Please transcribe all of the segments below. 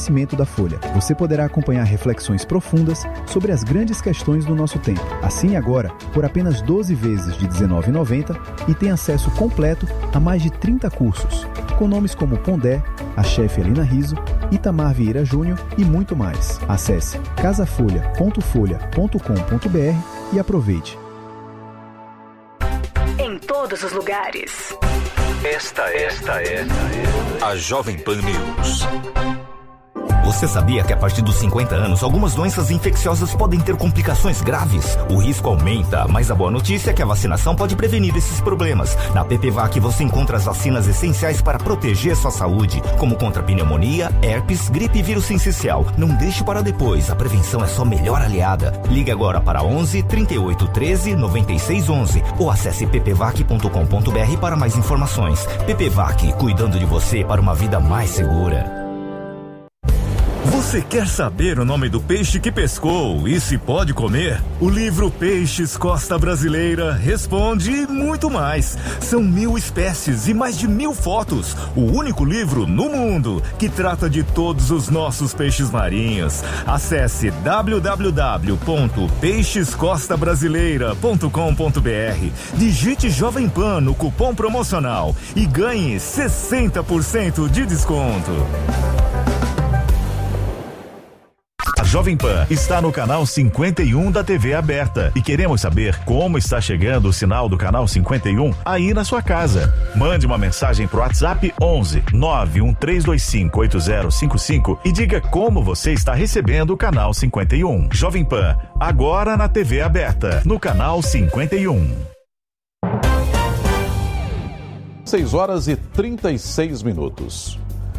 crescimento da Folha. Você poderá acompanhar reflexões profundas sobre as grandes questões do nosso tempo. Assine agora por apenas 12 vezes de R$19,90 e tem acesso completo a mais de 30 cursos, com nomes como Pondé, a chefe Helena Rizzo, Itamar Vieira Júnior e muito mais. Acesse casafolha.folha.com.br e aproveite. Em todos os lugares. Esta é a Jovem Pan News. Você sabia que a partir dos 50 anos, algumas doenças infecciosas podem ter complicações graves? O risco aumenta, mas a boa notícia é que a vacinação pode prevenir esses problemas. Na PPVAC você encontra as vacinas essenciais para proteger sua saúde, como contra pneumonia, herpes, gripe e vírus sincicial. Não deixe para depois, a prevenção é sua melhor aliada. Ligue agora para 11 38 13 96 11 ou acesse ppvac.com.br para mais informações. PPVAC, cuidando de você para uma vida mais segura. Você quer saber o nome do peixe que pescou e se pode comer? O livro Peixes Costa Brasileira responde e muito mais. São 1000 espécies e mais de 1000 fotos. O único livro no mundo que trata de todos os nossos peixes marinhos. Acesse www.peixescostabrasileira.com.br. Digite Jovem Pan no cupom promocional e ganhe 60% de desconto. A Jovem Pan está no canal 51 da TV aberta e queremos saber como está chegando o sinal do canal 51 aí na sua casa. Mande uma mensagem pro WhatsApp 11 91325 8055 e diga como você está recebendo o canal 51. Jovem Pan, agora na TV aberta, no canal 51. 6h36.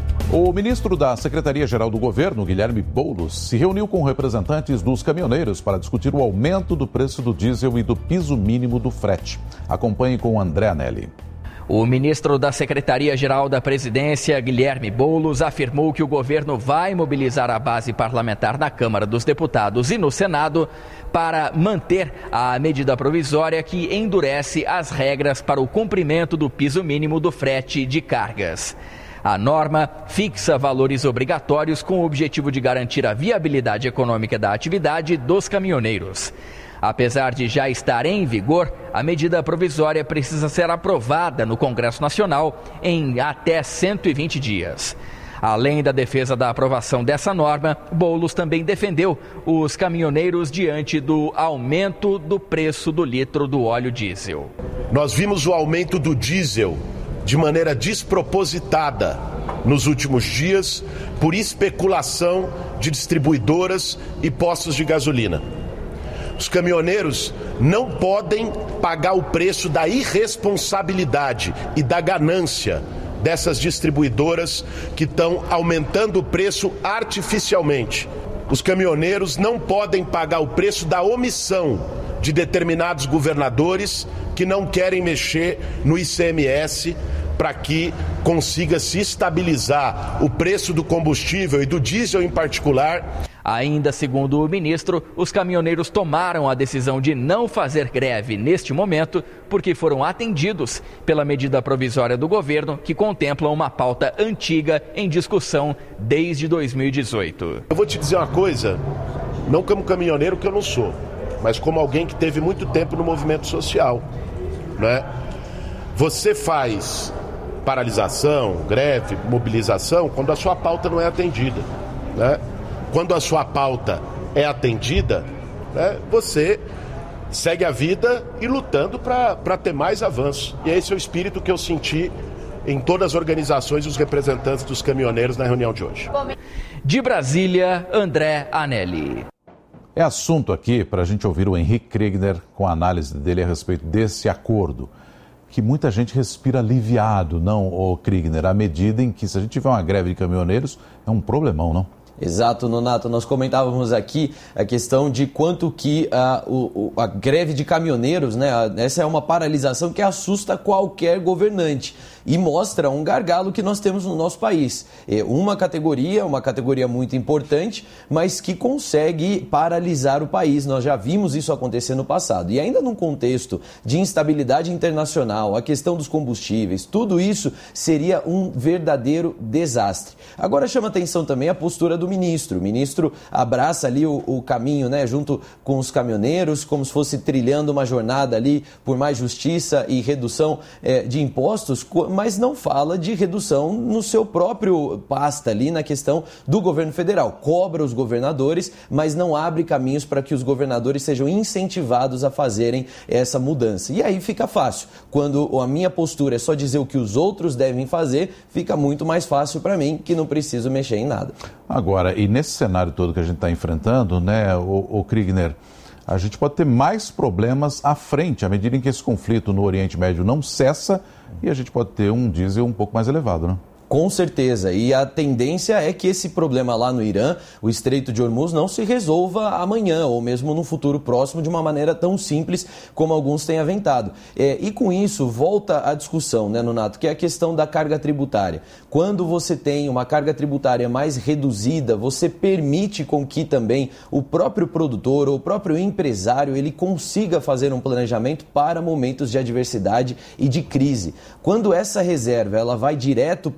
O ministro da Secretaria-Geral do Governo, Guilherme Boulos, se reuniu com representantes dos caminhoneiros para discutir o aumento do preço do diesel e do piso mínimo do frete. Acompanhe com André Anelli. O ministro da Secretaria-Geral da Presidência, Guilherme Boulos, afirmou que o governo vai mobilizar a base parlamentar na Câmara dos Deputados e no Senado para manter a medida provisória que endurece as regras para o cumprimento do piso mínimo do frete de cargas. A norma fixa valores obrigatórios com o objetivo de garantir a viabilidade econômica da atividade dos caminhoneiros. Apesar de já estar em vigor, a medida provisória precisa ser aprovada no Congresso Nacional em até 120 dias. Além da defesa da aprovação dessa norma, Boulos também defendeu os caminhoneiros diante do aumento do preço do litro do óleo diesel. Nós vimos o aumento do diesel de maneira despropositada nos últimos dias por especulação de distribuidoras e postos de gasolina. Os caminhoneiros não podem pagar o preço da irresponsabilidade e da ganância dessas distribuidoras que estão aumentando o preço artificialmente. Os caminhoneiros não podem pagar o preço da omissão de determinados governadores que não querem mexer no ICMS para que consiga se estabilizar o preço do combustível e do diesel em particular. Ainda segundo o ministro, os caminhoneiros tomaram a decisão de não fazer greve neste momento porque foram atendidos pela medida provisória do governo que contempla uma pauta antiga em discussão desde 2018. Eu vou te dizer uma coisa, não como caminhoneiro que eu não sou, mas como alguém que teve muito tempo no movimento social, né? Você faz paralisação, greve, mobilização quando a sua pauta não é atendida, né? Quando a sua pauta é atendida, né, você segue a vida e lutando para ter mais avanço. E esse é o espírito que eu senti em todas as organizações e os representantes dos caminhoneiros na reunião de hoje. De Brasília, André Anelli. É assunto aqui para a gente ouvir o Henrique Kriegner com a análise dele a respeito desse acordo, que muita gente respira aliviado, não, Kriegner, à medida em que, se a gente tiver uma greve de caminhoneiros, é um problemão, não? Exato, Nonato. Nós comentávamos aqui a questão de quanto que a greve de caminhoneiros, né? Essa é uma paralisação que assusta qualquer governante e mostra um gargalo que nós temos no nosso país. Uma categoria muito importante, mas que consegue paralisar o país. Nós já vimos isso acontecer no passado. E ainda num contexto de instabilidade internacional, a questão dos combustíveis, tudo isso seria um verdadeiro desastre. Agora chama atenção também a postura do ministro. O ministro abraça ali o caminho, né, junto com os caminhoneiros, como se fosse trilhando uma jornada ali por mais justiça e redução de impostos, mas não fala de redução no seu próprio pasta ali na questão do governo federal. Cobra os governadores, mas não abre caminhos para que os governadores sejam incentivados a fazerem essa mudança. E aí fica fácil. Quando a minha postura é só dizer o que os outros devem fazer, fica muito mais fácil para mim, que não preciso mexer em nada. Agora, e nesse cenário todo que a gente está enfrentando, né, o Kriegner, a gente pode ter mais problemas à frente, à medida em que esse conflito no Oriente Médio não cessa, e a gente pode ter um diesel um pouco mais elevado, né? Com certeza, e a tendência é que esse problema lá no Irã, o Estreito de Hormuz, não se resolva amanhã ou mesmo no futuro próximo de uma maneira tão simples como alguns têm aventado. E com isso volta a discussão, né, Nonato, que é a questão da carga tributária. Quando você tem uma carga tributária mais reduzida, você permite com que também o próprio produtor ou o próprio empresário ele consiga fazer um planejamento para momentos de adversidade e de crise. Quando essa reserva ela vai direto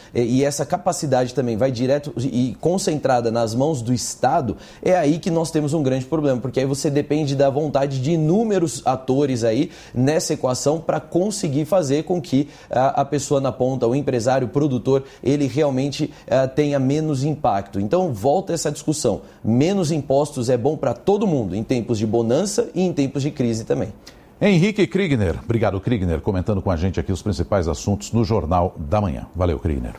e essa capacidade também vai direto e concentrada nas mãos do Estado, é aí que nós temos um grande problema, porque aí você depende da vontade de inúmeros atores aí nessa equação para conseguir fazer com que a pessoa na ponta, o empresário, o produtor, ele realmente tenha menos impacto. Então volta essa discussão, menos impostos é bom para todo mundo, em tempos de bonança e em tempos de crise também. Henrique Kriegner, obrigado Kriegner, comentando com a gente aqui os principais assuntos no Jornal da Manhã. Valeu, Kriegner.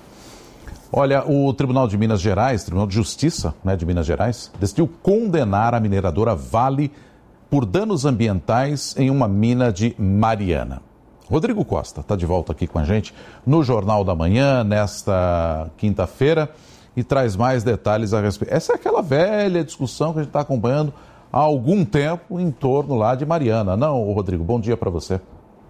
Olha, o Tribunal de Minas Gerais, Tribunal de Justiça, né, de Minas Gerais, decidiu condenar a mineradora Vale por danos ambientais em uma mina de Mariana. Rodrigo Costa está de volta aqui com a gente no Jornal da Manhã, nesta quinta-feira, e traz mais detalhes a respeito. Essa é aquela velha discussão que a gente está acompanhando há algum tempo em torno lá de Mariana. Não, Rodrigo, bom dia para você.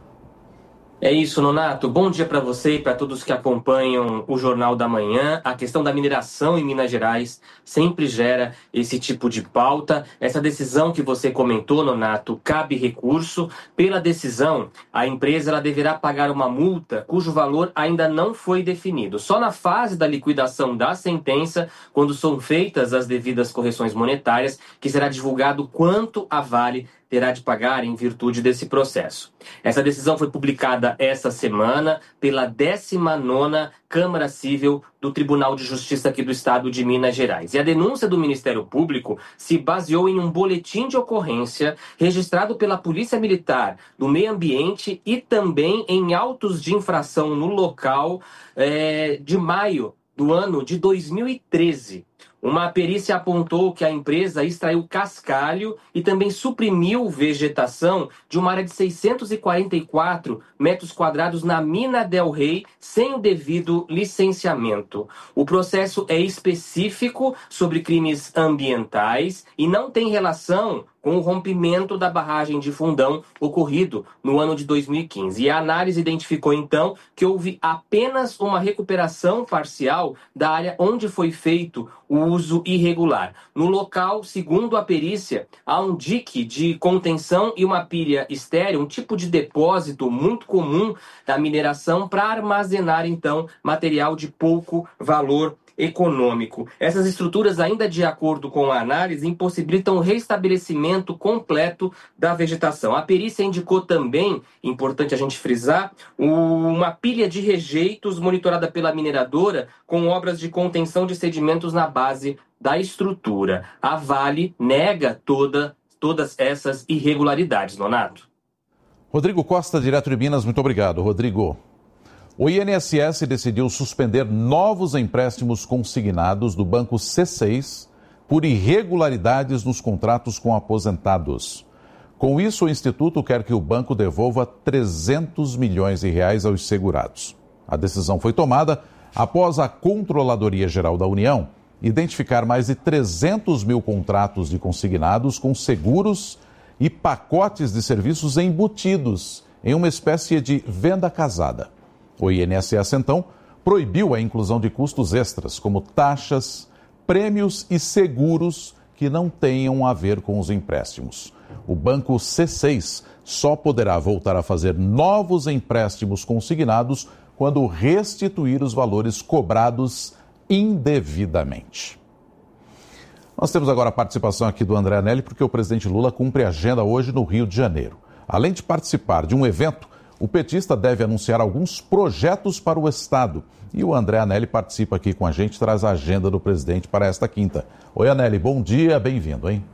É isso, Nonato. Bom dia para você e para todos que acompanham o Jornal da Manhã. A questão da mineração em Minas Gerais sempre gera esse tipo de pauta. Essa decisão que você comentou, Nonato, cabe recurso. Pela decisão, a empresa ela deverá pagar uma multa cujo valor ainda não foi definido. Só na fase da liquidação da sentença, quando são feitas as devidas correções monetárias, que será divulgado quanto a Vale terá de pagar em virtude desse processo. Essa decisão foi publicada esta semana pela 19ª Câmara Cível do Tribunal de Justiça aqui do Estado de Minas Gerais. E a denúncia do Ministério Público se baseou em um boletim de ocorrência registrado pela Polícia Militar do Meio Ambiente e também em autos de infração no local de maio do ano de 2013. Uma perícia apontou que a empresa extraiu cascalho e também suprimiu vegetação de uma área de 644 metros quadrados na Mina del Rey sem o devido licenciamento. O processo é específico sobre crimes ambientais e não tem relação com o rompimento da barragem de Fundão ocorrido no ano de 2015. E a análise identificou, então, que houve apenas uma recuperação parcial da área onde foi feito o uso irregular. No local, segundo a perícia, há um dique de contenção e uma pilha estéril, um tipo de depósito muito comum da mineração para armazenar, então, material de pouco valor econômico. Essas estruturas, ainda de acordo com a análise, impossibilitam o restabelecimento completo da vegetação. A perícia indicou também, importante a gente frisar, uma pilha de rejeitos monitorada pela mineradora com obras de contenção de sedimentos na base da estrutura. A Vale nega todas essas irregularidades, Nonato. Rodrigo Costa, direto de Minas, muito obrigado, Rodrigo. O INSS decidiu suspender novos empréstimos consignados do Banco C6 por irregularidades nos contratos com aposentados. Com isso, o Instituto quer que o banco devolva 300 milhões de reais aos segurados. A decisão foi tomada após a Controladoria Geral da União identificar mais de 300 mil contratos de consignados com seguros e pacotes de serviços embutidos em uma espécie de venda casada. O INSS, então, proibiu a inclusão de custos extras, como taxas, prêmios e seguros que não tenham a ver com os empréstimos. O banco C6 só poderá voltar a fazer novos empréstimos consignados quando restituir os valores cobrados indevidamente. Nós temos agora a participação aqui do André Anelli, porque o presidente Lula cumpre a agenda hoje no Rio de Janeiro. Além de participar de um evento, o petista deve anunciar alguns projetos para o Estado. E o André Anelli participa aqui com a gente, traz a agenda do presidente para esta quinta. Oi, Anelli, bom dia, bem-vindo, hein?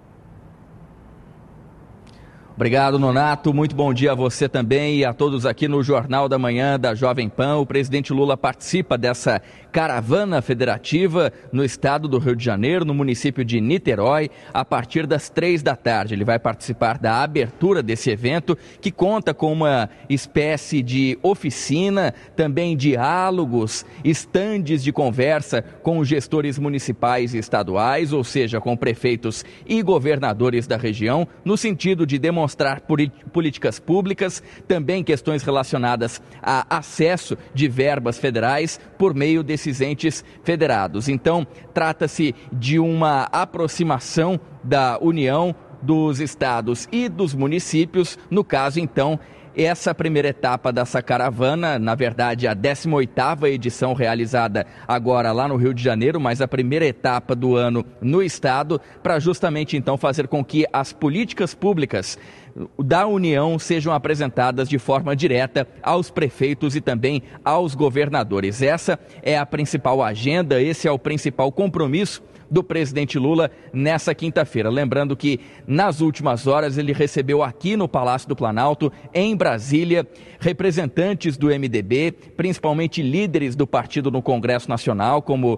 Obrigado, Nonato. Muito bom dia a você também e a todos aqui no Jornal da Manhã da Jovem Pan. O presidente Lula participa dessa caravana federativa no estado do Rio de Janeiro, no município de Niterói, a partir das 3 da tarde. Ele vai participar da abertura desse evento, que conta com uma espécie de oficina, também diálogos, estandes de conversa com os gestores municipais e estaduais, ou seja, com prefeitos e governadores da região, no sentido de demonstrar políticas públicas, também questões relacionadas a acesso de verbas federais por meio desses entes federados. Então, trata-se de uma aproximação da União, dos estados e dos municípios. No caso, então, essa primeira etapa dessa caravana, na verdade a 18ª edição realizada agora lá no Rio de Janeiro, mas a primeira etapa do ano no estado, para justamente então fazer com que as políticas públicas da União sejam apresentadas de forma direta aos prefeitos e também aos governadores. Essa é a principal agenda, esse é o principal compromisso do presidente Lula nessa quinta-feira. Lembrando que nas últimas horas ele recebeu aqui no Palácio do Planalto, em Brasília, representantes do MDB, principalmente líderes do partido no Congresso Nacional, como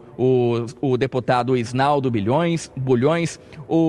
o deputado Isnaldo Bulhões,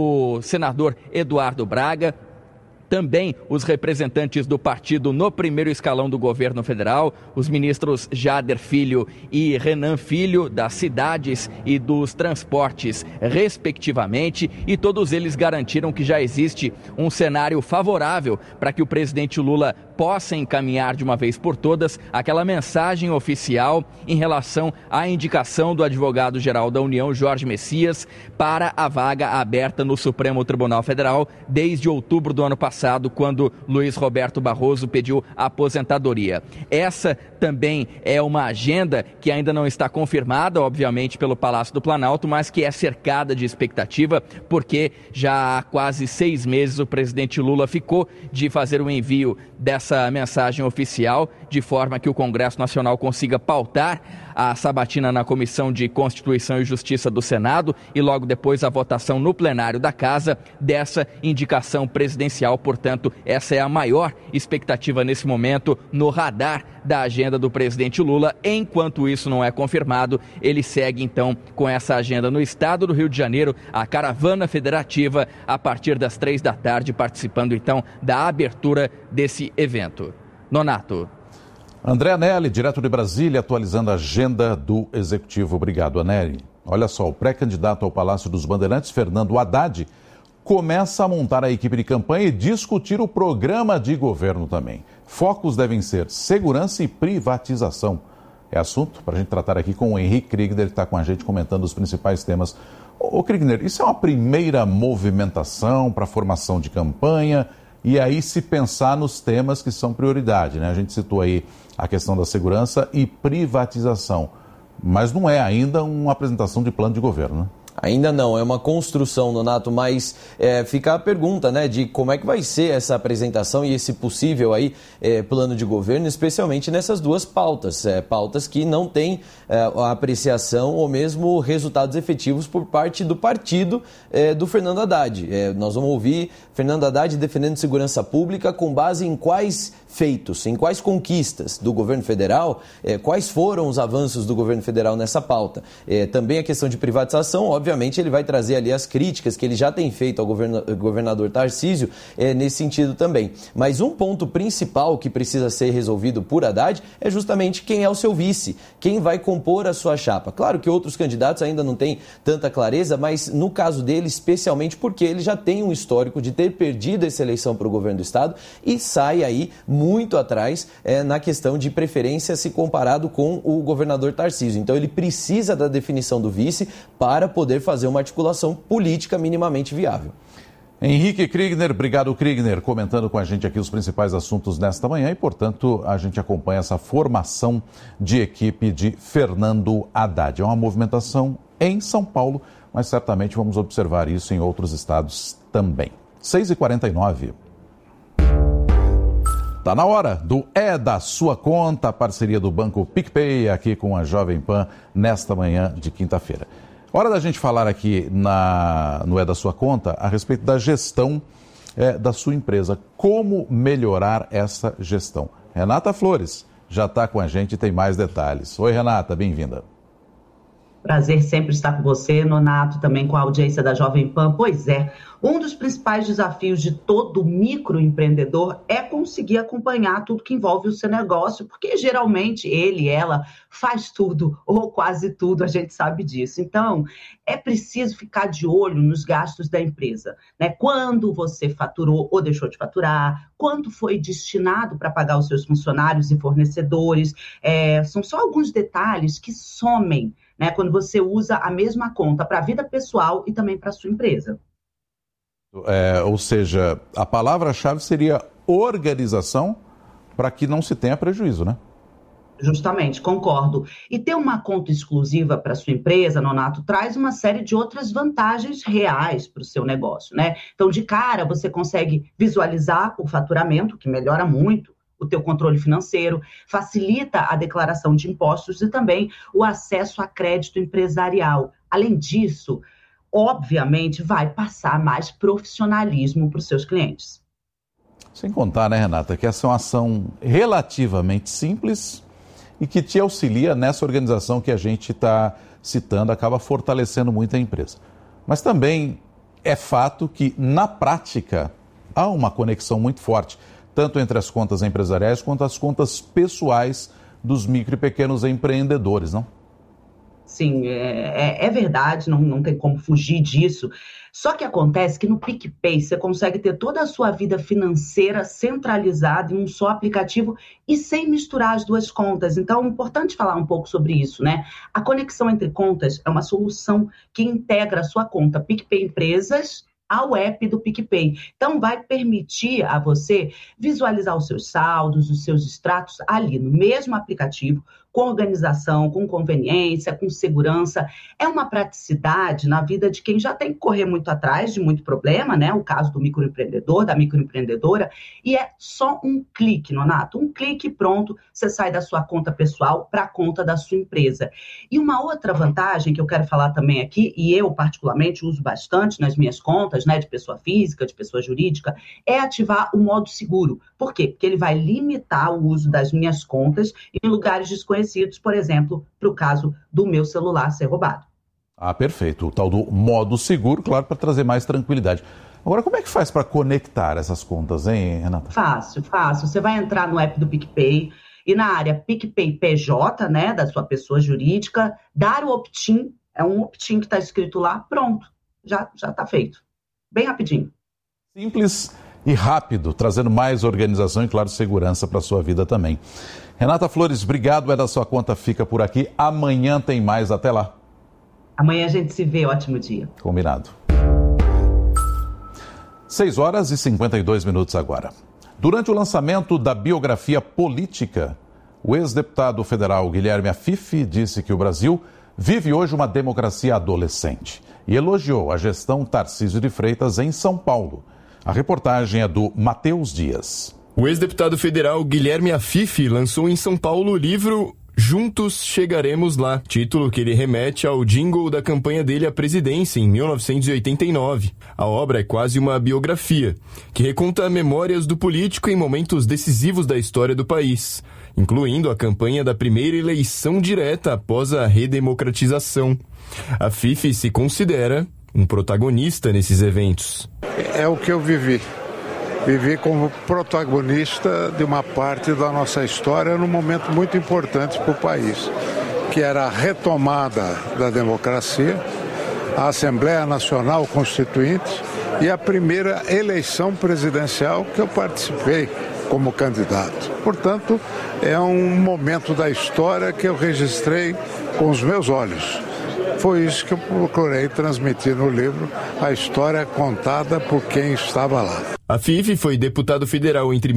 o senador Eduardo Braga, também os representantes do partido no primeiro escalão do governo federal, os ministros Jader Filho e Renan Filho, das cidades e dos transportes, respectivamente, e todos eles garantiram que já existe um cenário favorável para que o presidente Lula possa encaminhar de uma vez por todas aquela mensagem oficial em relação à indicação do advogado-geral da União, Jorge Messias, para a vaga aberta no Supremo Tribunal Federal desde outubro do ano passado, quando Luiz Roberto Barroso pediu aposentadoria. Essa também é uma agenda que ainda não está confirmada, obviamente, pelo Palácio do Planalto, mas que é cercada de expectativa, porque já há quase 6 meses o presidente Lula ficou de fazer o envio dessa mensagem oficial, de forma que o Congresso Nacional consiga pautar a sabatina na Comissão de Constituição e Justiça do Senado e logo depois a votação no plenário da Casa dessa indicação presidencial. Portanto, essa é a maior expectativa nesse momento no radar da agenda do presidente Lula. Enquanto isso não é confirmado, ele segue então com essa agenda no estado do Rio de Janeiro, a caravana federativa, a partir das 3 da tarde, participando então da abertura desse evento. Nonato. André Anelli, direto de Brasília, atualizando a agenda do Executivo. Obrigado, Anelli. Olha só, o pré-candidato ao Palácio dos Bandeirantes, Fernando Haddad, começa a montar a equipe de campanha e discutir o programa de governo também. Focos devem ser segurança e privatização. É assunto para a gente tratar aqui com o Henrique Kriegner, que está com a gente comentando os principais temas. Ô Kriegner, isso é uma primeira movimentação para a formação de campanha e aí se pensar nos temas que são prioridade, né? A gente citou aí a questão da segurança e privatização, mas não é ainda uma apresentação de plano de governo, né? Ainda não, é uma construção, Nonato, mas fica a pergunta, né, de como é que vai ser essa apresentação e esse possível aí plano de governo, especialmente nessas duas pautas, pautas que não têm a apreciação ou mesmo resultados efetivos por parte do partido do Fernando Haddad. Nós vamos ouvir Fernando Haddad defendendo segurança pública com base em quais feitos, em quais conquistas do governo federal, quais foram os avanços do governo federal nessa pauta. Também a questão de privatização, obviamente, obviamente ele vai trazer ali as críticas que ele já tem feito ao governador Tarcísio nesse sentido também. Mas um ponto principal que precisa ser resolvido por Haddad é justamente quem é o seu vice, quem vai compor a sua chapa. Claro que outros candidatos ainda não têm tanta clareza, mas no caso dele, especialmente porque ele já tem um histórico de ter perdido essa eleição para o governo do estado e sai aí muito atrás na questão de preferência se comparado com o governador Tarcísio. Então ele precisa da definição do vice para poder fazer uma articulação política minimamente viável. Henrique Kriegner, obrigado Kriegner, comentando com a gente aqui os principais assuntos nesta manhã e, portanto, a gente acompanha essa formação de equipe de Fernando Haddad. É uma movimentação em São Paulo, mas certamente vamos observar isso em outros estados também. 6h49. Está na hora do É da Sua Conta, a parceria do Banco PicPay aqui com a Jovem Pan nesta manhã de quinta-feira. Hora da gente falar aqui no É da Sua Conta a respeito da gestão da sua empresa. Como melhorar essa gestão? Renata Flores já está com a gente e tem mais detalhes. Oi, Renata, bem-vinda. Prazer sempre estar com você, Nonato, também com a audiência da Jovem Pan. Pois é, um dos principais desafios de todo microempreendedor é conseguir acompanhar tudo que envolve o seu negócio, porque geralmente ele, ela, faz tudo, ou quase tudo, a gente sabe disso. Então, é preciso ficar de olho nos gastos da empresa, né? Quando você faturou ou deixou de faturar, quanto foi destinado para pagar os seus funcionários e fornecedores. São só alguns detalhes que somem, né, quando você usa a mesma conta para a vida pessoal e também para a sua empresa. Ou seja, a palavra-chave seria organização para que não se tenha prejuízo, né? Justamente, concordo. E ter uma conta exclusiva para a sua empresa, Nonato, traz uma série de outras vantagens reais para o seu negócio, né? Então, de cara, você consegue visualizar o faturamento, que melhora muito o teu controle financeiro, facilita a declaração de impostos e também o acesso a crédito empresarial. Além disso, obviamente, vai passar mais profissionalismo para os seus clientes. Sem contar, né, Renata, que essa é uma ação relativamente simples e que te auxilia nessa organização que a gente está citando, acaba fortalecendo muito a empresa. Mas também é fato que, na prática, há uma conexão muito forte, tanto entre as contas empresariais quanto as contas pessoais dos micro e pequenos empreendedores, não? Sim, é verdade, não tem como fugir disso. Só que acontece que no PicPay você consegue ter toda a sua vida financeira centralizada em um só aplicativo e sem misturar as duas contas. Então, é importante falar um pouco sobre isso, né? A conexão entre contas é uma solução que integra a sua conta PicPay Empresas ao app do PicPay. Então, vai permitir a você visualizar os seus saldos, os seus extratos ali no mesmo aplicativo, com organização, com conveniência, com segurança. É uma praticidade na vida de quem já tem que correr muito atrás de muito problema, né? O caso do microempreendedor, da microempreendedora, e é só um clique, Nonato. Um clique e pronto, você sai da sua conta pessoal para a conta da sua empresa. E uma outra vantagem que eu quero falar também aqui, e eu particularmente uso bastante nas minhas contas, né, de pessoa física, de pessoa jurídica, é ativar o modo seguro. Por quê? Porque ele vai limitar o uso das minhas contas em lugares desconhecidos, por exemplo, para o caso do meu celular ser roubado. Ah, perfeito. O tal do modo seguro, claro, para trazer mais tranquilidade. Agora, como é que faz para conectar essas contas, hein, Renata? Fácil. Você vai entrar no app do PicPay e na área PicPay PJ, né, da sua pessoa jurídica, dar o opt-in, é um opt-in que está escrito lá, pronto, já está feito. Bem rapidinho. Simples e rápido, trazendo mais organização e, claro, segurança para a sua vida também. Renata Flores, obrigado. É da Sua Conta, fica por aqui. Amanhã tem mais. Até lá. Amanhã a gente se vê. Ótimo dia. Combinado. 6h52 agora. Durante o lançamento da biografia política, o ex-deputado federal Guilherme Afife disse que o Brasil vive hoje uma democracia adolescente e elogiou a gestão Tarcísio de Freitas em São Paulo. A reportagem é do Matheus Dias. O ex-deputado federal Guilherme Afife lançou em São Paulo o livro Juntos Chegaremos Lá, título que ele remete ao jingle da campanha dele à presidência em 1989. A obra é quase uma biografia, que reconta memórias do político em momentos decisivos da história do país, incluindo a campanha da primeira eleição direta após a redemocratização. A Fifi se considera um protagonista nesses eventos. É o que eu vivi. Vivi como protagonista de uma parte da nossa história num momento muito importante para o país, que era a retomada da democracia, a Assembleia Nacional Constituinte e a primeira eleição presidencial que eu participei como candidato. Portanto, é um momento da história que eu registrei com os meus olhos. Foi isso que eu procurei transmitir no livro, a história contada por quem estava lá. A Fifi foi deputado federal entre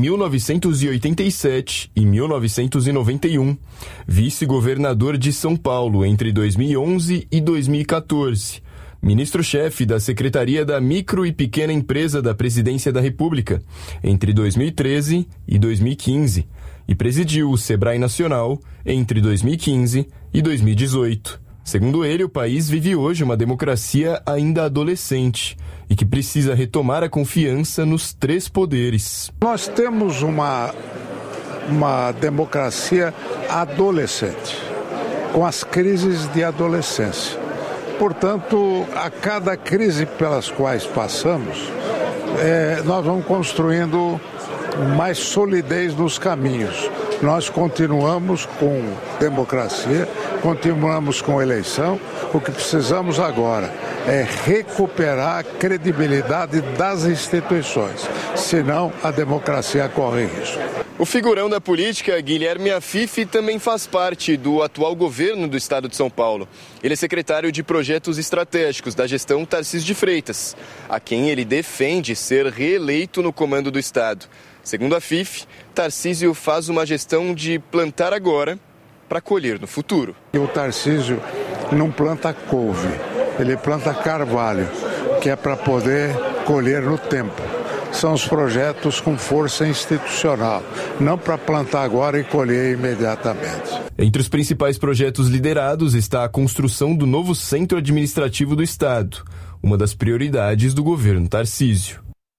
1987 e 1991, vice-governador de São Paulo entre 2011 e 2014, ministro-chefe da Secretaria da Micro e Pequena Empresa da Presidência da República entre 2013 e 2015 e presidiu o Sebrae Nacional entre 2015 e 2018. Segundo ele, o país vive hoje uma democracia ainda adolescente e que precisa retomar a confiança nos três poderes. Nós temos uma democracia adolescente, com as crises de adolescência. Portanto, a cada crise pelas quais passamos, nós vamos construindo mais solidez nos caminhos. Nós continuamos com democracia, continuamos com eleição. O que precisamos agora é recuperar a credibilidade das instituições, senão a democracia corre risco. O figurão da política, Guilherme Afife, também faz parte do atual governo do estado de São Paulo. Ele é secretário de Projetos Estratégicos da gestão Tarcísio de Freitas, a quem ele defende ser reeleito no comando do estado. Segundo a Afife, Tarcísio faz uma gestão de plantar agora para colher no futuro. O Tarcísio não planta couve, ele planta carvalho, que é para poder colher no tempo. São os projetos com força institucional, não para plantar agora e colher imediatamente. Entre os principais projetos liderados está a construção do novo Centro Administrativo do Estado, uma das prioridades do governo Tarcísio.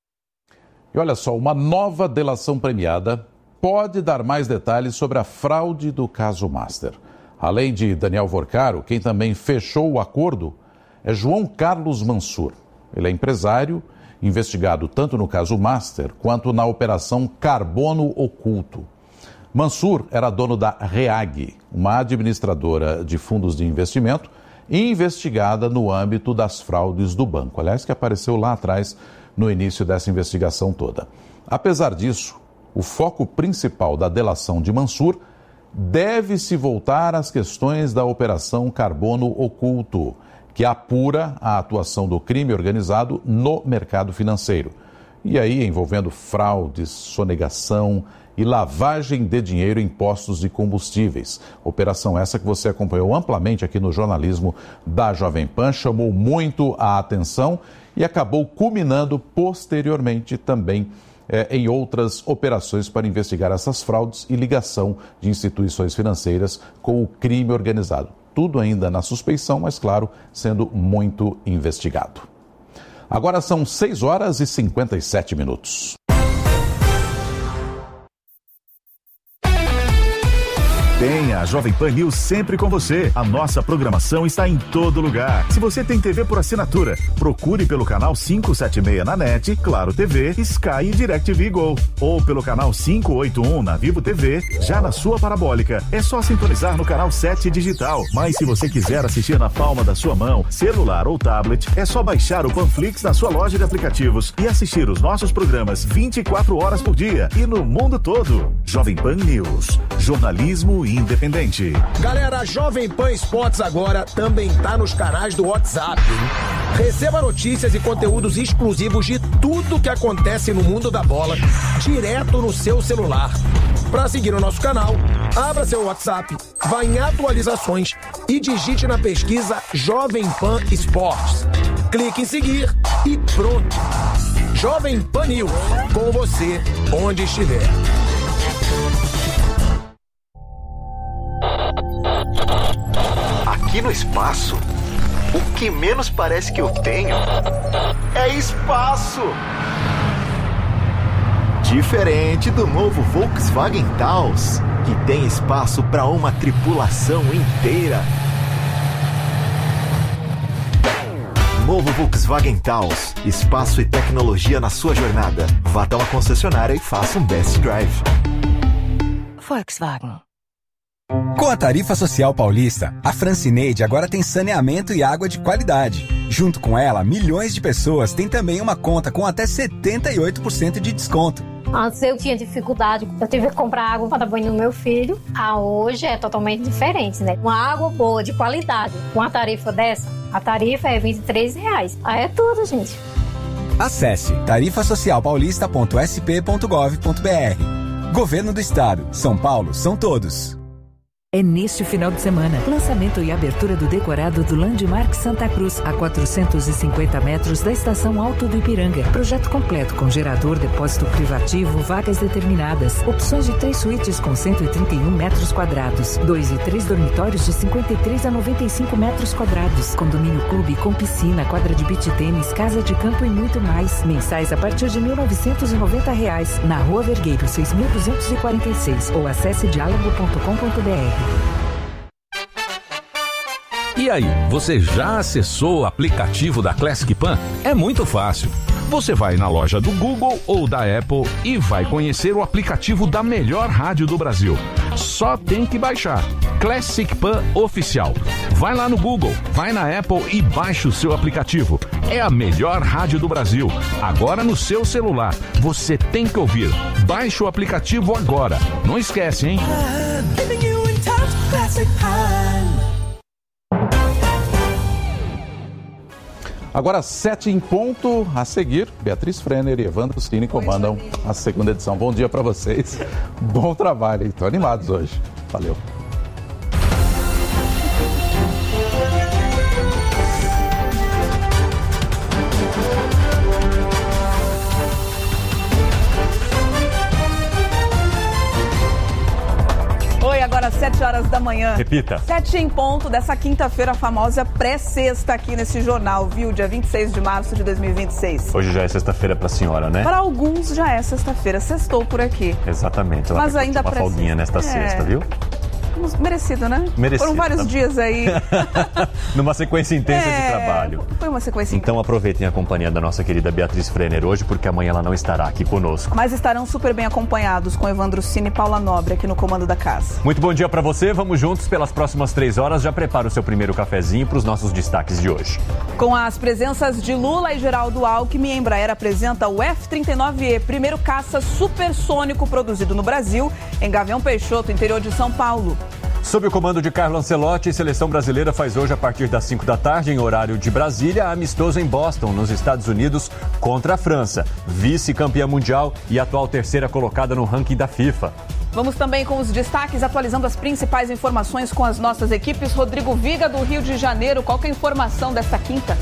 E olha só, uma nova delação premiada pode dar mais detalhes sobre a fraude do caso Master. Além de Daniel Vorcaro, quem também fechou o acordo é João Carlos Mansur. Ele é empresário, investigado tanto no caso Master quanto na operação Carbono Oculto. Mansur era dono da REAG, uma administradora de fundos de investimento, investigada no âmbito das fraudes do banco. Aliás, que apareceu lá atrás no início dessa investigação toda. Apesar disso, o foco principal da delação de Mansur deve se voltar às questões da Operação Carbono Oculto, que apura a atuação do crime organizado no mercado financeiro. E aí envolvendo fraudes, sonegação e lavagem de dinheiro em postos de combustíveis. Operação essa que você acompanhou amplamente aqui no jornalismo da Jovem Pan, chamou muito a atenção e acabou culminando posteriormente também em outras operações para investigar essas fraudes e ligação de instituições financeiras com o crime organizado. Tudo ainda na suspeição, mas claro, sendo muito investigado. Agora são 6 horas e 57 minutos. Tenha a Jovem Pan News sempre com você. A nossa programação está em todo lugar. Se você tem TV por assinatura, procure pelo canal 576 na NET, Claro TV, Sky e DirecTV Go. Ou pelo canal 581 na Vivo TV, já na sua parabólica. É só sintonizar no canal 7 digital. Mas se você quiser assistir na palma da sua mão, celular ou tablet, é só baixar o Panflix na sua loja de aplicativos e assistir os nossos programas 24 horas por dia e no mundo todo. Jovem Pan News. Jornalismo independente. Galera, a Jovem Pan Esportes agora também tá nos canais do WhatsApp, hein? Receba notícias e conteúdos exclusivos de tudo que acontece no mundo da bola, direto no seu celular. Para seguir o nosso canal, abra seu WhatsApp, vá em atualizações e digite na pesquisa Jovem Pan Esportes. Clique em seguir e pronto. Jovem Pan News, com você onde estiver. espaço, o que menos parece que eu tenho é espaço. Diferente do novo Volkswagen Taos, que tem espaço para uma tripulação inteira. Novo Volkswagen Taos, espaço e tecnologia na sua jornada. Vá até uma concessionária e faça um Best Drive. Volkswagen. Com a Tarifa Social Paulista, a Francineide agora tem saneamento e água de qualidade. Junto com ela, milhões de pessoas têm também uma conta com até 78% de desconto. Antes eu tinha dificuldade, eu tive que comprar água para dar banho no meu filho. Hoje é totalmente diferente, né? Uma água boa, de qualidade, com a tarifa dessa, a tarifa é R$23. É tudo, gente. Acesse tarifasocialpaulista.sp.gov.br. Governo do Estado. São Paulo são todos. É neste final de semana, lançamento e abertura do decorado do Landmark Santa Cruz, a 450 metros da estação Alto do Ipiranga. Projeto completo com gerador, depósito privativo, vagas determinadas. Opções de 3 suítes com 131 metros quadrados. 2 e 3 dormitórios de 53 a 95 metros quadrados. Condomínio clube com piscina, quadra de beach tênis, casa de campo e muito mais. Mensais a partir de R$1.990. Na Rua Vergueiro, 6.246. Ou acesse diálogo.com.br. E aí, você já acessou o aplicativo da Classic Pan? É muito fácil. Você vai na loja do Google ou da Apple e vai conhecer o aplicativo da melhor rádio do Brasil. Só tem que baixar. Classic Pan Oficial. Vai lá no Google, vai na Apple e baixa o seu aplicativo. É a melhor rádio do Brasil. Agora no seu celular. Você tem que ouvir. Baixe o aplicativo agora. Não esquece, hein? Agora 7 em ponto, a seguir, Beatriz Frenner e Evandro Cini comandam a segunda edição. Bom dia para vocês, bom trabalho, estão animados hoje, valeu. Agora 7 horas da manhã. Repita. 7 em ponto dessa quinta-feira, famosa pré-sexta aqui nesse jornal, viu? Dia 26 de março de 2026. Hoje já é sexta-feira pra senhora, né? Para alguns já é sexta-feira, sextou por aqui. Exatamente. Ela mas ainda uma folguinha nesta sexta, viu? Merecido, né? Merecido. Foram vários dias aí. Numa sequência intensa de trabalho. Foi uma sequência Então aproveitem a companhia da nossa querida Beatriz Frenner hoje, porque amanhã ela não estará aqui conosco. Mas estarão super bem acompanhados com Evandro Cini e Paula Nobre aqui no comando da casa. Muito bom dia pra você, vamos juntos pelas próximas 3 horas. Já prepara o seu primeiro cafezinho para os nossos destaques de hoje. Com as presenças de Lula e Geraldo Alckmin, a Embraer apresenta o F-39E, primeiro caça supersônico produzido no Brasil, em Gavião Peixoto, interior de São Paulo. Sob o comando de Carlo Ancelotti, a seleção brasileira faz hoje, a partir das 5 da tarde, em horário de Brasília, amistoso em Boston, nos Estados Unidos, contra a França, vice-campeã mundial e atual terceira colocada no ranking da FIFA. Vamos também com os destaques, atualizando as principais informações com as nossas equipes. Rodrigo Viga, do Rio de Janeiro, qual que é a informação desta quinta?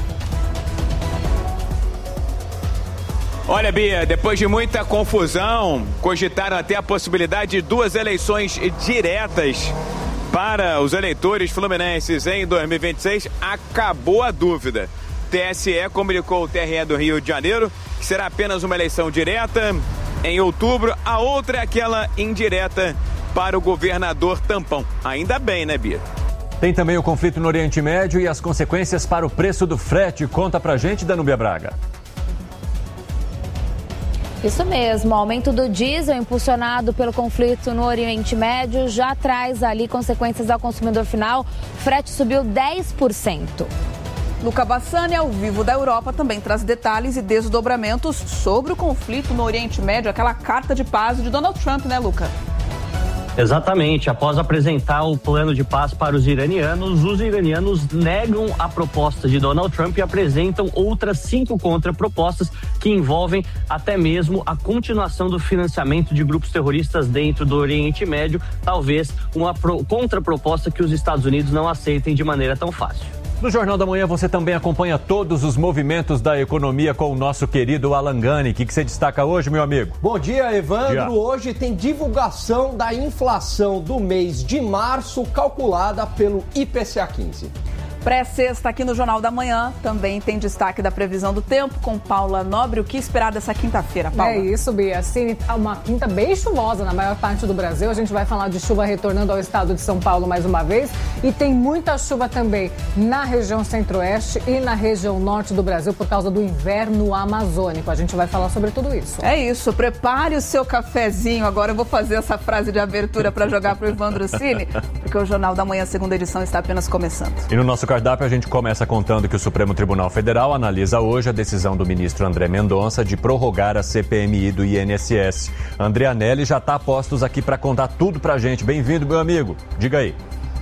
Olha, Bia, depois de muita confusão, cogitaram até a possibilidade de 2 eleições diretas para os eleitores fluminenses em 2026. Acabou a dúvida. TSE comunicou o TRE do Rio de Janeiro que será apenas uma eleição direta em outubro. A outra é aquela indireta para o governador Tampão. Ainda bem, né, Bia? Tem também o conflito no Oriente Médio e as consequências para o preço do frete. Conta pra gente, Danúbia Braga. Isso mesmo, o aumento do diesel impulsionado pelo conflito no Oriente Médio já traz ali consequências ao consumidor final. O frete subiu 10%. Luca Bassani, ao vivo da Europa, também traz detalhes e desdobramentos sobre o conflito no Oriente Médio, aquela carta de paz de Donald Trump, né, Luca? Exatamente. Após apresentar o plano de paz para os iranianos negam a proposta de Donald Trump e apresentam outras 5 contrapropostas que envolvem até mesmo a continuação do financiamento de grupos terroristas dentro do Oriente Médio, talvez uma contraproposta que os Estados Unidos não aceitem de maneira tão fácil. No Jornal da Manhã você também acompanha todos os movimentos da economia com o nosso querido Alan Gani. O que você destaca hoje, meu amigo? Bom dia, Evandro. Dia. Hoje tem divulgação da inflação do mês de março calculada pelo IPCA 15. Pré-sexta aqui no Jornal da Manhã, também tem destaque da previsão do tempo com Paula Nobre. O que esperar dessa quinta-feira, Paula? É isso, Bia. Sim, uma quinta bem chuvosa na maior parte do Brasil. A gente vai falar de chuva retornando ao estado de São Paulo mais uma vez. E tem muita chuva também na região centro-oeste e na região norte do Brasil por causa do inverno amazônico. A gente vai falar sobre tudo isso. É isso. Prepare o seu cafezinho. Agora eu vou fazer essa frase de abertura para jogar para o Evandro Cini, porque o Jornal da Manhã, segunda edição, está apenas começando. E no nosso cardápio a gente começa contando que o Supremo Tribunal Federal analisa hoje a decisão do ministro André Mendonça de prorrogar a CPMI do INSS. André Anelli já está a postos aqui para contar tudo pra gente. Bem-vindo, meu amigo. Diga aí.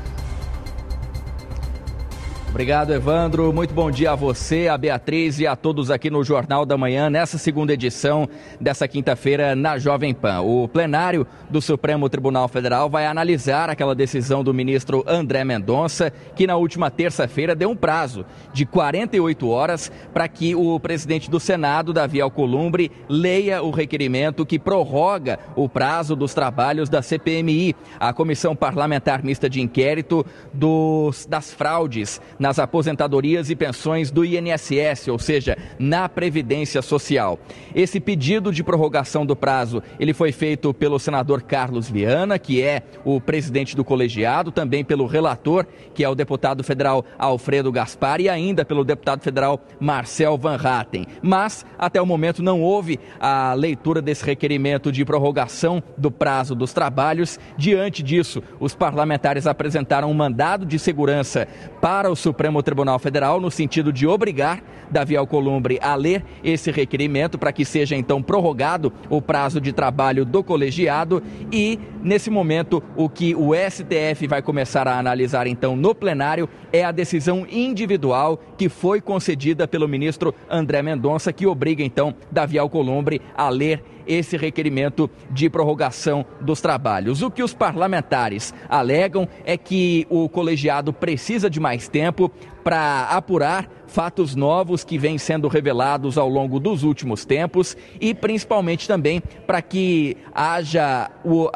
Obrigado, Evandro. Muito bom dia a você, a Beatriz e a todos aqui no Jornal da Manhã, nessa segunda edição dessa quinta-feira na Jovem Pan. O plenário do Supremo Tribunal Federal vai analisar aquela decisão do ministro André Mendonça, que na última terça-feira deu um prazo de 48 horas para que o presidente do Senado, Davi Alcolumbre, leia o requerimento que prorroga o prazo dos trabalhos da CPMI, a Comissão Parlamentar Mista de Inquérito das fraudes nas aposentadorias e pensões do INSS, ou seja, na Previdência Social. Esse pedido de prorrogação do prazo, ele foi feito pelo senador Carlos Viana, que é o presidente do colegiado, também pelo relator, que é o deputado federal Alfredo Gaspar, e ainda pelo deputado federal Marcel Van Hatten. Mas, até o momento, não houve a leitura desse requerimento de prorrogação do prazo dos trabalhos. Diante disso, os parlamentares apresentaram um mandado de segurança para o Supremo Tribunal Federal, no sentido de obrigar Davi Alcolumbre a ler esse requerimento para que seja então prorrogado o prazo de trabalho do colegiado. E nesse momento o que o STF vai começar a analisar então no plenário é a decisão individual que foi concedida pelo ministro André Mendonça, que obriga então Davi Alcolumbre a ler esse requerimento de prorrogação dos trabalhos. O que os parlamentares alegam é que o colegiado precisa de mais tempo para apurar fatos novos que vêm sendo revelados ao longo dos últimos tempos e principalmente também para que haja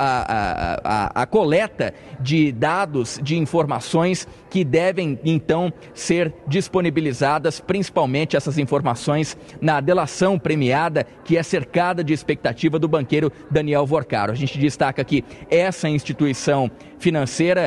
a coleta de dados, de informações que devem então ser disponibilizadas, principalmente essas informações na delação premiada que é cercada de expectativa do banqueiro Daniel Vorcaro. A gente destaca que essa instituição financeira,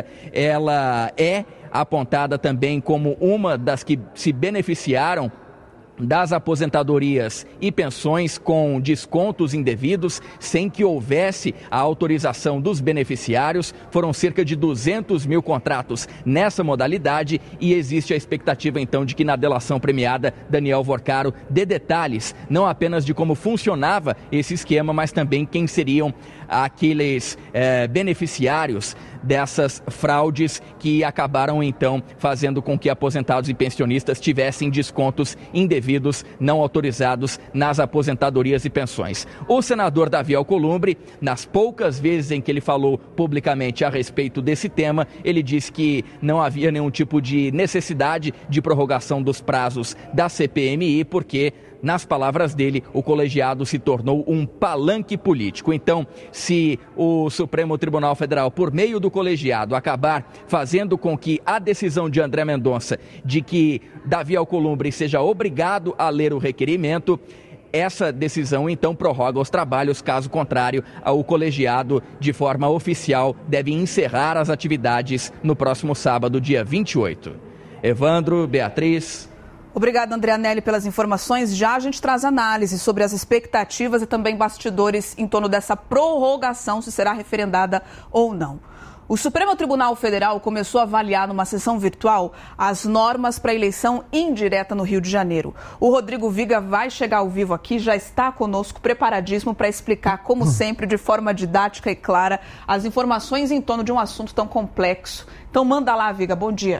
ela é apontada também como uma das que se beneficiaram das aposentadorias e pensões com descontos indevidos, sem que houvesse a autorização dos beneficiários. Foram cerca de 200 mil contratos nessa modalidade e existe a expectativa então de que na delação premiada Daniel Vorcaro dê detalhes, não apenas de como funcionava esse esquema, mas também quem seriam aqueles beneficiários dessas fraudes que acabaram então fazendo com que aposentados e pensionistas tivessem descontos indevidos, não autorizados nas aposentadorias e pensões. O senador Davi Alcolumbre, nas poucas vezes em que ele falou publicamente a respeito desse tema, ele disse que não havia nenhum tipo de necessidade de prorrogação dos prazos da CPMI, porque, nas palavras dele, o colegiado se tornou um palanque político. Então, se o Supremo Tribunal Federal, por meio do colegiado, acabar fazendo com que a decisão de André Mendonça de que Davi Alcolumbre seja obrigado a ler o requerimento, essa decisão então prorroga os trabalhos. Caso contrário, o colegiado, de forma oficial, deve encerrar as atividades no próximo sábado, dia 28. Evandro, Beatriz. Obrigada, André Anelli, pelas informações. Já a gente traz análise sobre as expectativas e também bastidores em torno dessa prorrogação, se será referendada ou não. O Supremo Tribunal Federal começou a avaliar numa sessão virtual as normas para a eleição indireta no Rio de Janeiro. O Rodrigo Viga vai chegar ao vivo aqui, já está conosco, preparadíssimo para explicar, como sempre, de forma didática e clara, as informações em torno de um assunto tão complexo. Então manda lá, Viga, bom dia.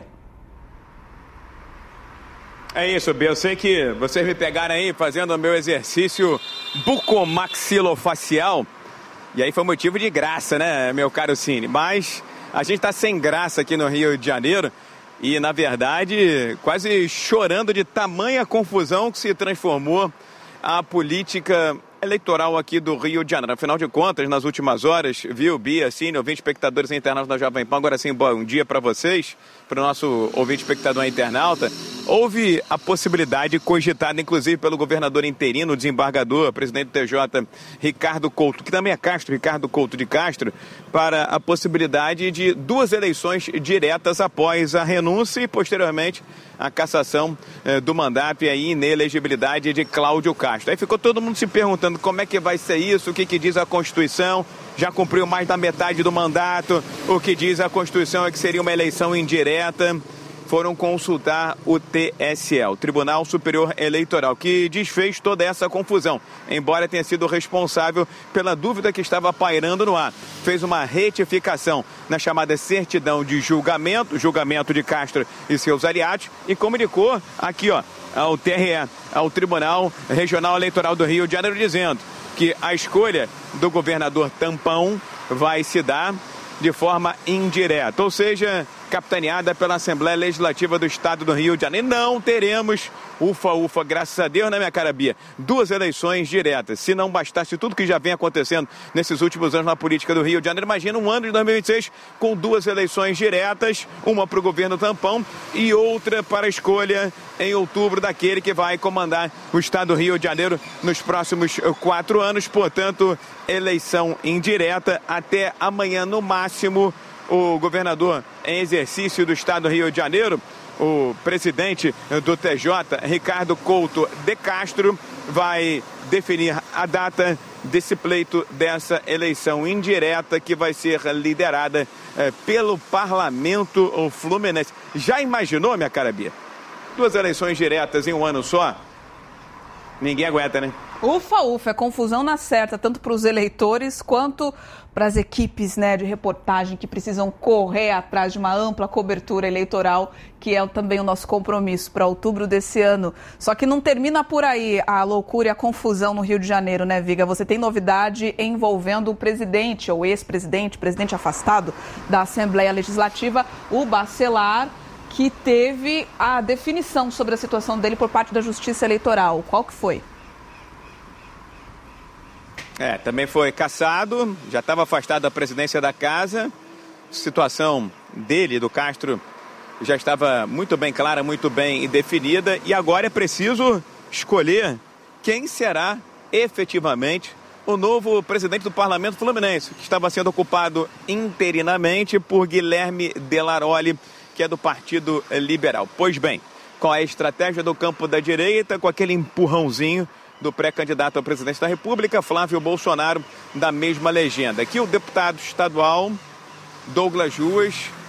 É isso, Bia. Eu sei que vocês me pegaram aí fazendo o meu exercício bucomaxilofacial. E aí foi motivo de graça, né, meu caro Cine? Mas a gente tá sem graça aqui no Rio de Janeiro. E, na verdade, quase chorando de tamanha confusão que se transformou a política eleitoral aqui do Rio de Janeiro. Afinal de contas, nas últimas horas, viu, Bia, Cine, ouvinte, espectadores e internautas da Jovem Pan, agora sim, bom dia para vocês, para o nosso ouvinte, espectador e internauta. Houve a possibilidade cogitada, inclusive, pelo governador interino, desembargador, presidente do TJ, Ricardo Couto, que também é Castro, Ricardo Couto de Castro, para a possibilidade de 2 eleições diretas após a renúncia e, posteriormente, a cassação do mandato e a inelegibilidade de Cláudio Castro. Aí ficou todo mundo se perguntando como é que vai ser isso, o que diz a Constituição, já cumpriu mais da metade do mandato, o que diz a Constituição é que seria uma eleição indireta. Foram consultar o TSE, o Tribunal Superior Eleitoral, que desfez toda essa confusão, embora tenha sido responsável pela dúvida que estava pairando no ar. Fez uma retificação na chamada certidão de julgamento de Castro e seus aliados, e comunicou aqui, ao TRE, ao Tribunal Regional Eleitoral do Rio de Janeiro, dizendo que a escolha do governador Tampão vai se dar de forma indireta, ou seja, capitaneada pela Assembleia Legislativa do Estado do Rio de Janeiro. Não teremos, ufa, graças a Deus, né, minha cara Bia? 2 eleições diretas. Se não bastasse tudo que já vem acontecendo nesses últimos anos na política do Rio de Janeiro, imagina um ano de 2026 com 2 eleições diretas, uma para o governo Tampão e outra para a escolha em outubro daquele que vai comandar o Estado do Rio de Janeiro nos próximos 4 anos. Portanto, eleição indireta até amanhã no máximo. O governador em exercício do Estado do Rio de Janeiro, o presidente do TJ, Ricardo Couto de Castro, vai definir a data desse pleito, dessa eleição indireta que vai ser liderada pelo Parlamento Fluminense. Já imaginou, minha cara Bia? 2 eleições diretas em um ano só? Ninguém aguenta, né? Ufa, é confusão na certa, tanto para os eleitores quanto para as equipes, né, de reportagem que precisam correr atrás de uma ampla cobertura eleitoral, que é também o nosso compromisso para outubro desse ano. Só que não termina por aí a loucura e a confusão no Rio de Janeiro, né, Viga? Você tem novidade envolvendo o presidente ou ex-presidente, presidente afastado da Assembleia Legislativa, o Bacelar, que teve a definição sobre a situação dele por parte da Justiça Eleitoral. Qual que foi? Também foi cassado, já estava afastado da presidência da casa. Situação dele, do Castro, já estava muito bem clara, muito bem definida. E agora é preciso escolher quem será efetivamente o novo presidente do Parlamento Fluminense, que estava sendo ocupado interinamente por Guilherme Delaroli, que é do Partido Liberal. Pois bem, qual é a estratégia do campo da direita, com aquele empurrãozinho do pré-candidato à presidência da República, Flávio Bolsonaro, da mesma legenda. Que o deputado estadual Douglas Ruas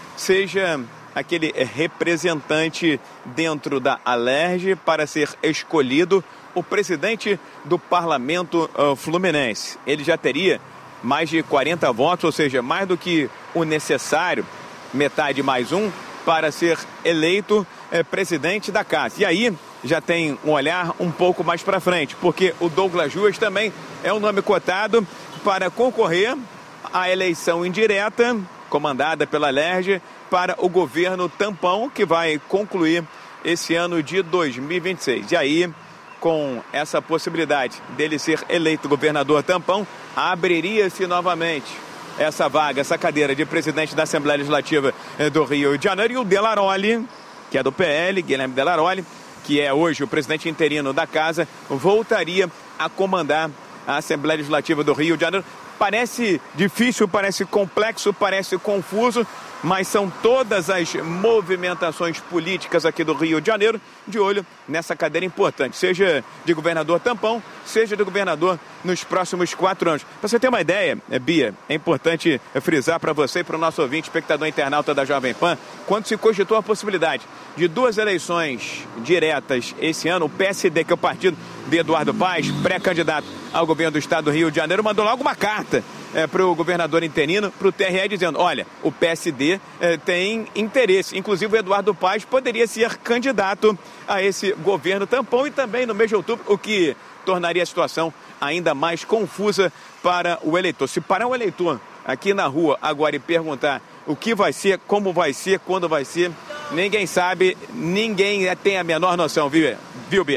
seja aquele representante dentro da Alerj para ser escolhido o presidente do Parlamento Fluminense. Ele já teria mais de 40 votos, ou seja, mais do que o necessário, metade mais um, para ser eleito presidente da casa. E aí já tem um olhar um pouco mais para frente, porque o Douglas Ruas também é um nome cotado para concorrer à eleição indireta, comandada pela Alerj, para o governo Tampão, que vai concluir esse ano de 2026. E aí, com essa possibilidade dele ser eleito governador Tampão, abriria-se novamente essa vaga, essa cadeira de presidente da Assembleia Legislativa do Rio de Janeiro, e o Delaroli, que é do PL, Guilherme Delaroli, que é hoje o presidente interino da casa, voltaria a comandar a Assembleia Legislativa do Rio de Janeiro. Parece difícil, parece complexo, parece confuso, mas são todas as movimentações políticas aqui do Rio de Janeiro de olho nessa cadeira importante, seja de governador Tampão, seja de governador nos próximos 4 anos. Para você ter uma ideia, Bia, é importante frisar para você e para o nosso ouvinte, espectador internauta da Jovem Pan, quando se cogitou a possibilidade de 2 eleições diretas esse ano, o PSD, que é o partido de Eduardo Paes, pré-candidato ao governo do estado do Rio de Janeiro, mandou logo uma carta para o governador interino, para o TRE, dizendo: olha, o PSD tem interesse, inclusive o Eduardo Paes poderia ser candidato a esse governo Tampão, e também no mês de outubro, o que tornaria a situação ainda mais confusa para o eleitor. Se parar um eleitor aqui na rua agora e perguntar o que vai ser, como vai ser, quando vai ser, ninguém sabe, ninguém tem a menor noção, viu, Bia?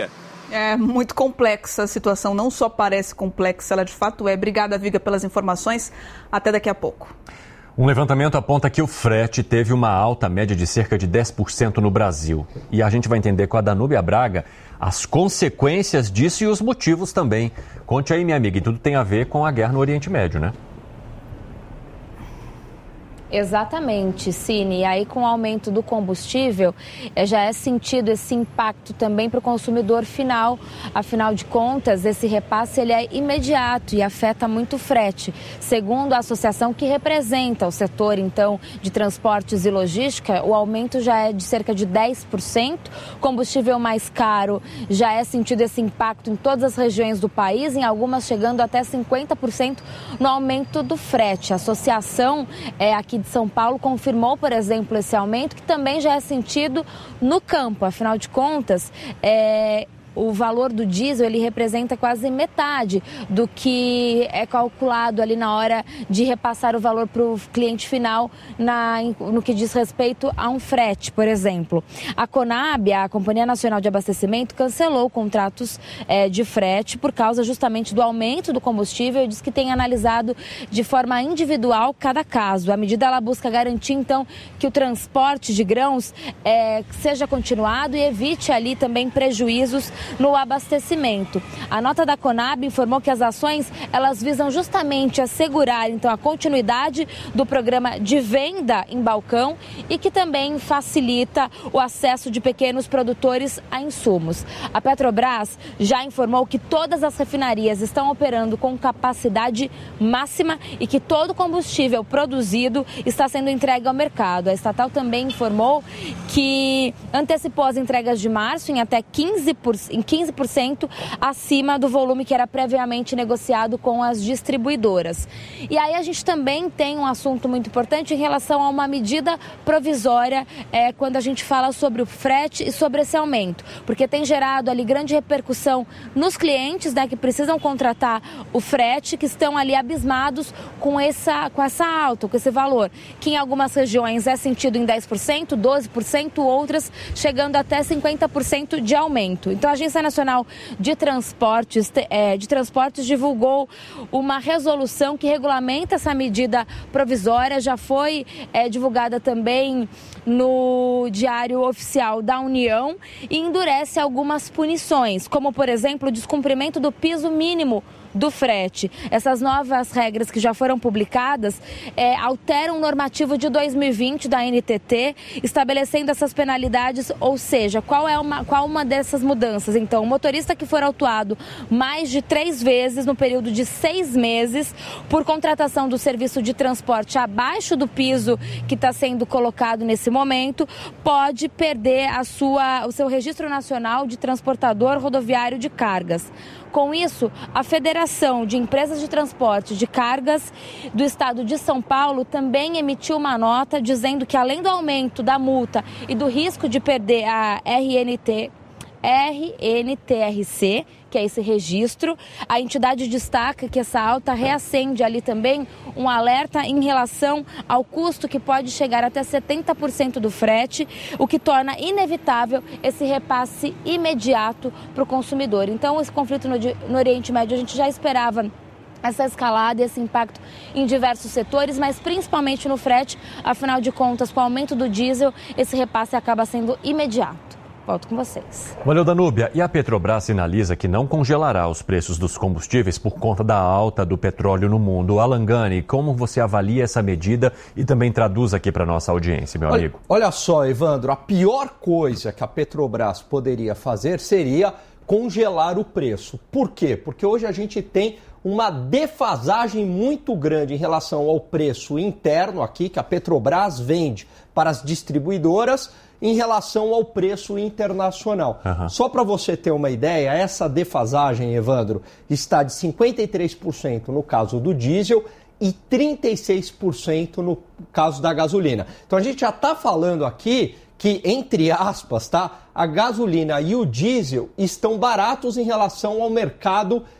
É muito complexa a situação, não só parece complexa, ela de fato é. Obrigada, Viga, pelas informações. Até daqui a pouco. Um levantamento aponta que o frete teve uma alta média de cerca de 10% no Brasil. E a gente vai entender com a Danúbia Braga as consequências disso e os motivos também. Conte aí, minha amiga, e tudo tem a ver com a guerra no Oriente Médio, né? Exatamente, Cine. E aí, com o aumento do combustível, já é sentido esse impacto também para o consumidor final. Afinal de contas, esse repasse ele é imediato e afeta muito o frete. Segundo a associação que representa o setor, então, de transportes e logística, o aumento já é de cerca de 10%. Combustível mais caro, já é sentido esse impacto em todas as regiões do país, em algumas chegando até 50% no aumento do frete. A associação aqui de São Paulo confirmou, por exemplo, esse aumento, que também já é sentido no campo. Afinal de contas, o valor do diesel ele representa quase metade do que é calculado ali na hora de repassar o valor para o cliente final no que diz respeito a um frete, por exemplo. A Conab, a Companhia Nacional de Abastecimento, cancelou contratos de frete por causa justamente do aumento do combustível e diz que tem analisado de forma individual cada caso. A medida ela busca garantir, então, que o transporte de grãos seja continuado e evite ali também prejuízos no abastecimento. A nota da Conab informou que as ações elas visam justamente assegurar então a continuidade do programa de venda em balcão e que também facilita o acesso de pequenos produtores a insumos. A Petrobras já informou que todas as refinarias estão operando com capacidade máxima e que todo o combustível produzido está sendo entregue ao mercado. A estatal também informou que antecipou as entregas de março em até 15% acima do volume que era previamente negociado com as distribuidoras. E aí a gente também tem um assunto muito importante em relação a uma medida provisória quando a gente fala sobre o frete e sobre esse aumento, porque tem gerado ali grande repercussão nos clientes, né, que precisam contratar o frete, que estão ali abismados com essa alta, com esse valor, que em algumas regiões é sentido em 10%, 12%, outras chegando até 50% de aumento. Então a Agência Nacional de Transportes divulgou uma resolução que regulamenta essa medida provisória, já foi divulgada também no Diário Oficial da União e endurece algumas punições, como, por exemplo, o descumprimento do piso mínimo do frete. Essas novas regras que já foram publicadas alteram o normativo de 2020 da NTT, estabelecendo essas penalidades, ou seja, qual uma dessas mudanças? Então, o motorista que for autuado mais de 3 vezes no período de 6 meses por contratação do serviço de transporte abaixo do piso que está sendo colocado nesse momento, pode perder o seu registro nacional de transportador rodoviário de cargas. Com isso, a Federação de Empresas de Transporte de Cargas do Estado de São Paulo também emitiu uma nota dizendo que, além do aumento da multa e do risco de perder a RNTRC, que é esse registro, a entidade destaca que essa alta reacende ali também um alerta em relação ao custo que pode chegar até 70% do frete, o que torna inevitável esse repasse imediato para o consumidor. Então, esse conflito no Oriente Médio, a gente já esperava essa escalada e esse impacto em diversos setores, mas principalmente no frete. Afinal de contas, com o aumento do diesel, esse repasse acaba sendo imediato. Volto com vocês. Valeu, Danúbia. E a Petrobras sinaliza que não congelará os preços dos combustíveis por conta da alta do petróleo no mundo. Alan Gani, como você avalia essa medida e também traduz aqui para nossa audiência, meu amigo? Olha só, Evandro, a pior coisa que a Petrobras poderia fazer seria congelar o preço. Por quê? Porque hoje a gente tem uma defasagem muito grande em relação ao preço interno aqui, que a Petrobras vende para as distribuidoras, em relação ao preço internacional. Só para você ter uma ideia, essa defasagem, Evandro, está de 53% no caso do diesel e 36% no caso da gasolina. Então a gente já está falando aqui que, entre aspas, tá, a gasolina e o diesel estão baratos em relação ao mercado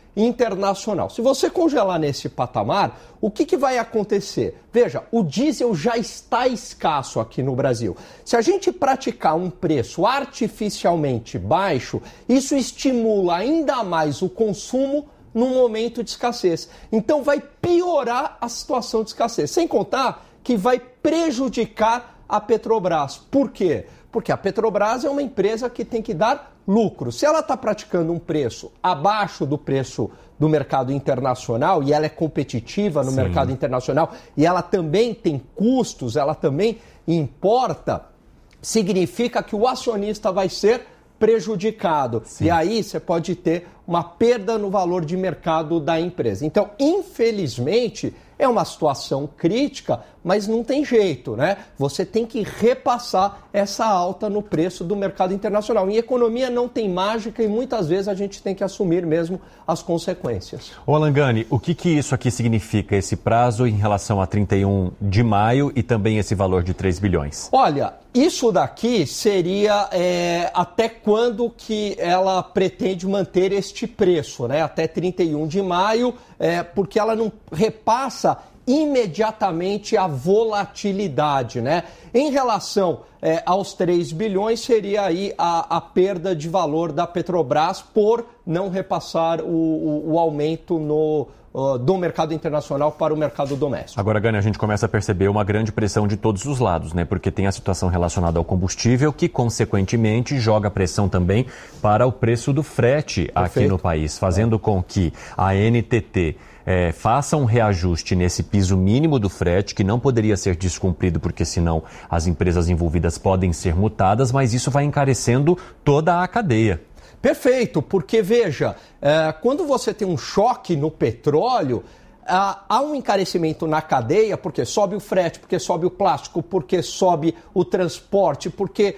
internacional. Se você congelar nesse patamar, o que vai acontecer? Veja, o diesel já está escasso aqui no Brasil. Se a gente praticar um preço artificialmente baixo, isso estimula ainda mais o consumo num momento de escassez. Então vai piorar a situação de escassez. Sem contar que vai prejudicar a Petrobras. Por quê? Porque a Petrobras é uma empresa que tem que dar lucro. Se ela está praticando um preço abaixo do preço do mercado internacional e ela é competitiva no mercado internacional e ela também tem custos, ela também importa, significa que o acionista vai ser prejudicado. Sim. E aí você pode ter uma perda no valor de mercado da empresa. Então, infelizmente, é uma situação crítica, mas não tem jeito, né? Você tem que repassar essa alta no preço do mercado internacional. Em economia não tem mágica e muitas vezes a gente tem que assumir mesmo as consequências. Ô Alangani, o que isso aqui significa, esse prazo em relação a 31 de maio e também esse valor de 3 bilhões? Olha, isso daqui seria até quando que ela pretende manter este preço, né? Até 31 de maio, porque ela não repassa imediatamente a volatilidade, né? Em relação aos 3 bilhões, seria aí a perda de valor da Petrobras por não repassar o aumento do mercado internacional para o mercado doméstico. Agora, Gani, a gente começa a perceber uma grande pressão de todos os lados, né? Porque tem a situação relacionada ao combustível, que consequentemente joga pressão também para o preço do frete aqui no país, fazendo com que a NTT faça um reajuste nesse piso mínimo do frete, que não poderia ser descumprido, porque senão as empresas envolvidas podem ser multadas, mas isso vai encarecendo toda a cadeia. Perfeito, porque veja, quando você tem um choque no petróleo, há um encarecimento na cadeia, porque sobe o frete, porque sobe o plástico, porque sobe o transporte, porque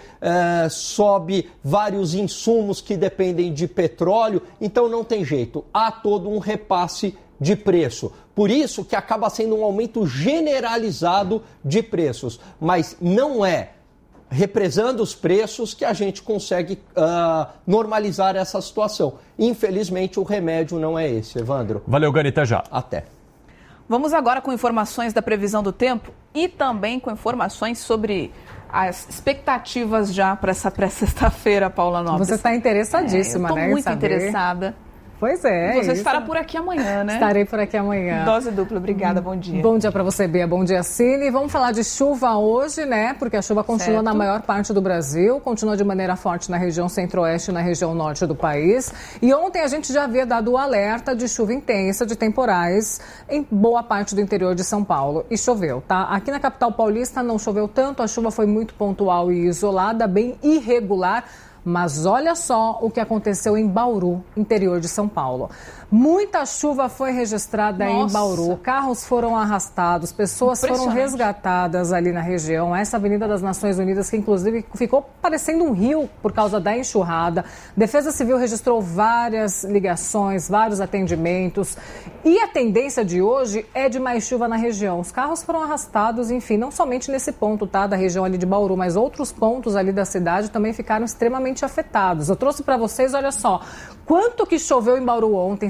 sobe vários insumos que dependem de petróleo, então não tem jeito, há todo um repasse de preço. Por isso que acaba sendo um aumento generalizado de preços, mas não é represando os preços que a gente consegue normalizar essa situação. Infelizmente, o remédio não é esse, Evandro. Valeu, Gani, até já. Até. Vamos agora com informações da previsão do tempo e também com informações sobre as expectativas já para essa pré-sexta-feira, Paula Nobre. Você está interessadíssima, né? Estou muito interessada. Pois é. Você estará por aqui amanhã, né? Estarei por aqui amanhã. Dose dupla, obrigada, bom dia. Bom dia para você, Bia, bom dia, Cine. Vamos falar de chuva hoje, né? Porque a chuva continua na maior parte do Brasil, continua de maneira forte na região centro-oeste e na região norte do país. E ontem a gente já havia dado o alerta de chuva intensa, de temporais, em boa parte do interior de São Paulo. E choveu, tá? Aqui na capital paulista não choveu tanto, a chuva foi muito pontual e isolada, bem irregular. Mas olha só o que aconteceu em Bauru, interior de São Paulo. Muita chuva foi registrada em Bauru, carros foram arrastados, pessoas foram resgatadas ali na região. Essa Avenida das Nações Unidas, que inclusive ficou parecendo um rio por causa da enxurrada. Defesa Civil registrou várias ligações, vários atendimentos. E a tendência de hoje é de mais chuva na região. Os carros foram arrastados, enfim, não somente nesse ponto, tá, da região ali de Bauru, mas outros pontos ali da cidade também ficaram extremamente afetados. Eu trouxe para vocês, olha só, quanto que choveu em Bauru ontem?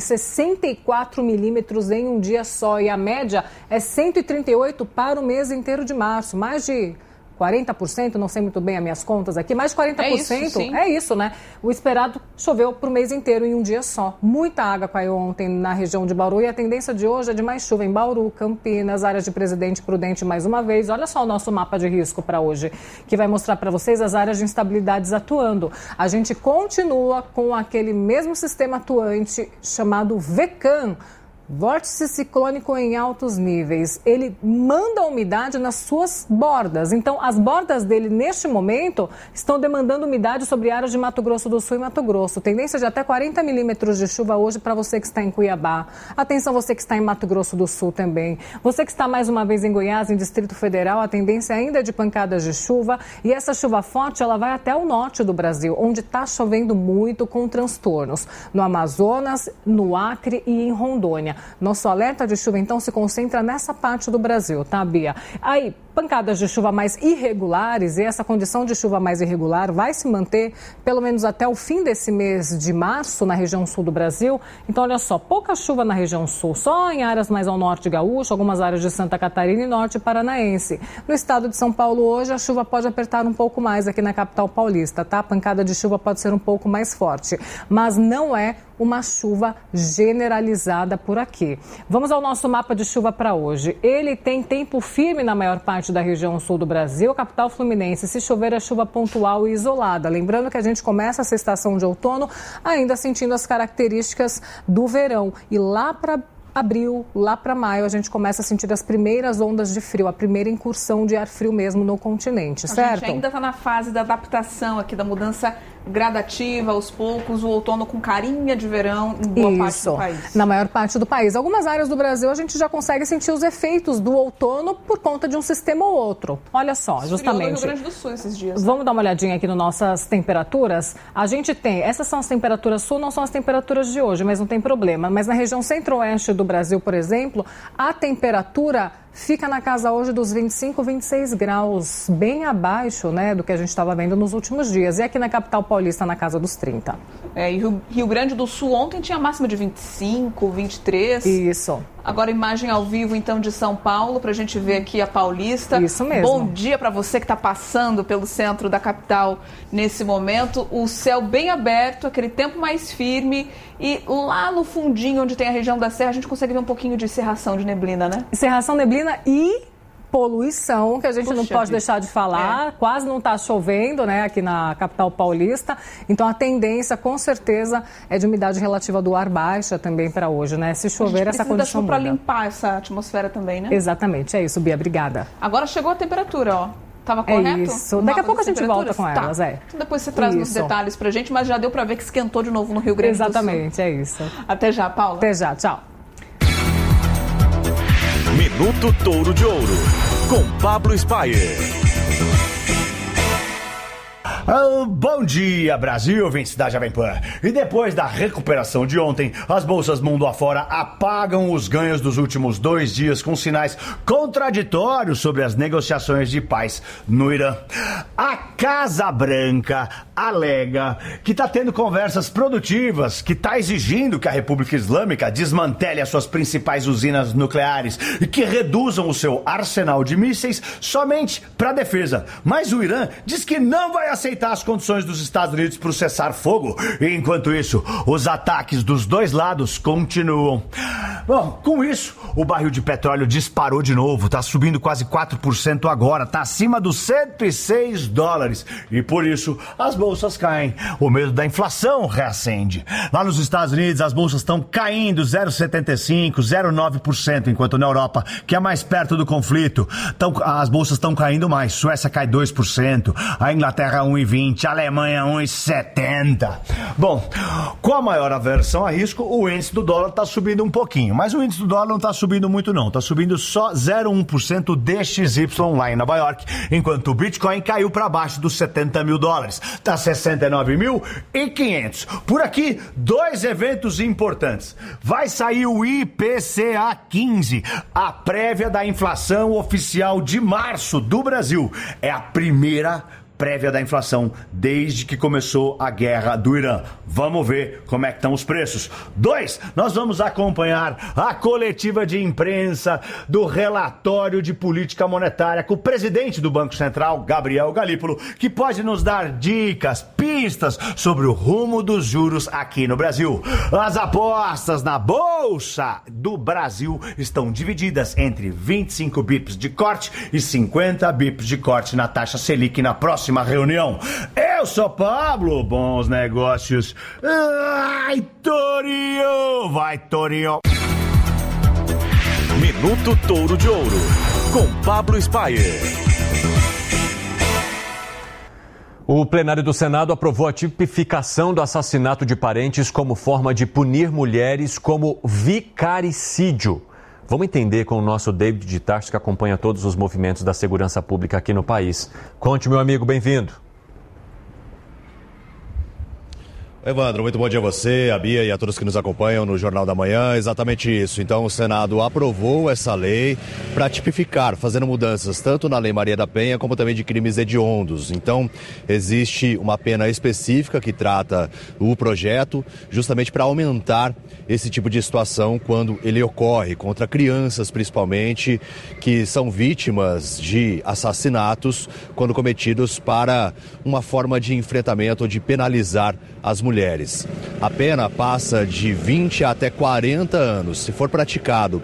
64 milímetros em um dia só, e a média é 138 para o mês inteiro de março, mais de 40%, não sei muito bem as minhas contas aqui, mais de 40%, é isso, né? O esperado choveu para o mês inteiro em um dia só. Muita água caiu ontem na região de Bauru e a tendência de hoje é de mais chuva em Bauru, Campinas, áreas de Presidente Prudente mais uma vez. Olha só o nosso mapa de risco para hoje, que vai mostrar para vocês as áreas de instabilidades atuando. A gente continua com aquele mesmo sistema atuante chamado VECAM, vórtice ciclônico em altos níveis. Ele manda a umidade nas suas bordas. Então, as bordas dele, neste momento, estão demandando umidade sobre áreas de Mato Grosso do Sul e Mato Grosso. Tendência de até 40 milímetros de chuva hoje para você que está em Cuiabá. Atenção, você que está em Mato Grosso do Sul também. Você que está mais uma vez em Goiás, em Distrito Federal, a tendência ainda é de pancadas de chuva. E essa chuva forte, ela vai até o norte do Brasil, onde está chovendo muito com transtornos. No Amazonas, no Acre e em Rondônia. Paulinha. Nosso alerta de chuva, então, se concentra nessa parte do Brasil, tá, Bia? Aí, pancadas de chuva mais irregulares, e essa condição de chuva mais irregular vai se manter pelo menos até o fim desse mês de março na região sul do Brasil. Então, olha só, pouca chuva na região sul, só em áreas mais ao norte gaúcho, algumas áreas de Santa Catarina e norte paranaense. No estado de São Paulo hoje, a chuva pode apertar um pouco mais aqui na capital paulista, tá? A pancada de chuva pode ser um pouco mais forte, mas não é uma chuva generalizada por aqui. Vamos ao nosso mapa de chuva para hoje. Ele tem tempo firme na maior parte da região sul do Brasil, capital fluminense. Se chover, é chuva pontual e isolada. Lembrando que a gente começa essa estação de outono ainda sentindo as características do verão. E lá para abril, lá para maio, a gente começa a sentir as primeiras ondas de frio, a primeira incursão de ar frio mesmo no continente, certo? A gente ainda está na fase da adaptação aqui, da mudança gradativa, aos poucos, o outono com carinha de verão em boa parte do país. Na maior parte do país. Algumas áreas do Brasil a gente já consegue sentir os efeitos do outono por conta de um sistema ou outro. Olha só, justamente. No Rio Grande do Sul esses dias. Vamos dar uma olhadinha aqui nas nossas temperaturas. A gente tem, essas são as temperaturas sul, não são as temperaturas de hoje, mas não tem problema. Mas na região centro-oeste do Brasil, por exemplo, a temperatura fica na casa hoje dos 25, 26 graus, bem abaixo, né, do que a gente estava vendo nos últimos dias. E aqui na capital paulista, na casa dos 30. E Rio Grande do Sul ontem tinha máxima de 25, 23. Isso. Agora imagem ao vivo, então, de São Paulo, para a gente ver aqui a Paulista. Isso mesmo. Bom dia para você que está passando pelo centro da capital nesse momento. O céu bem aberto, aquele tempo mais firme. E lá no fundinho, onde tem a região da Serra, a gente consegue ver um pouquinho de cerração de neblina, né? Cerração, neblina e poluição, que a gente não pode deixar de falar. Quase não está chovendo, né, aqui na capital paulista. Então a tendência, com certeza, é de umidade relativa do ar baixa também para hoje, né? Se chover, essa condição muda. Para limpar essa atmosfera também, né? Exatamente, é isso, Bia, obrigada. Agora chegou a temperatura, ó. Tava correto? É isso. Daqui a pouco a gente volta com elas, Então depois você traz uns detalhes pra gente, mas já deu pra ver que esquentou de novo no Rio Grande do Sul. Exatamente, é isso. Até já, Paula. Até já, tchau. Minuto Touro de Ouro, com Pablo Spyer. Bom dia, Brasil, ouvintes da Jovem Pan. E depois da recuperação de ontem, as bolsas mundo afora apagam os ganhos dos últimos 2 dias com sinais contraditórios sobre as negociações de paz no Irã. A Casa Branca alega que está tendo conversas produtivas, que está exigindo que a República Islâmica desmantele as suas principais usinas nucleares e que reduzam o seu arsenal de mísseis somente para defesa. Mas o Irã diz que não vai aceitar as condições dos Estados Unidos para o cessar-fogo. Enquanto isso, os ataques dos dois lados continuam. Bom, com isso, o barril de petróleo disparou de novo, está subindo quase 4% agora, está acima dos $106. E por isso, as bolsas caem. O medo da inflação reacende. Lá nos Estados Unidos, as bolsas estão caindo 0,75%, 0,9%, enquanto na Europa, que é mais perto do conflito, as bolsas estão caindo mais. Suécia cai 2%, a Inglaterra 1,20%, a Alemanha 1,70%. Bom, com a maior aversão a risco, o índice do dólar está subindo um pouquinho, mas o índice do dólar não está subindo muito não, está subindo só 0,1% DXY lá em Nova York, enquanto o Bitcoin caiu para baixo dos $70 mil, está 69.500. Por aqui, 2 eventos importantes. Vai sair o IPCA 15, a prévia da inflação oficial de março do Brasil. É a primeira prévia da inflação desde que começou a guerra do Irã. Vamos ver como é que estão os preços. 2, nós vamos acompanhar a coletiva de imprensa do relatório de política monetária com o presidente do Banco Central, Gabriel Galípolo, que pode nos dar dicas, pistas sobre o rumo dos juros aqui no Brasil. As apostas na Bolsa do Brasil estão divididas entre 25 bips de corte e 50 bips de corte na taxa Selic na próxima reunião. Eu sou Pablo, bons negócios. Ai, Torinho! Vai, Torinho! Minuto Touro de Ouro, com Pablo Spyer. O plenário do Senado aprovou a tipificação do assassinato de parentes como forma de punir mulheres como vicaricídio. Vamos entender com o nosso David de Tarso, que acompanha todos os movimentos da segurança pública aqui no país. Conte, meu amigo, bem-vindo. Evandro, muito bom dia a você, a Bia e a todos que nos acompanham no Jornal da Manhã. Exatamente isso. Então, o Senado aprovou essa lei para tipificar, fazendo mudanças tanto na Lei Maria da Penha como também de crimes hediondos. Então, existe uma pena específica que trata o projeto justamente para aumentar esse tipo de situação quando ele ocorre contra crianças, principalmente, que são vítimas de assassinatos quando cometidos para uma forma de enfrentamento ou de penalizar as mulheres. A pena passa de 20 até 40 anos. Se for praticado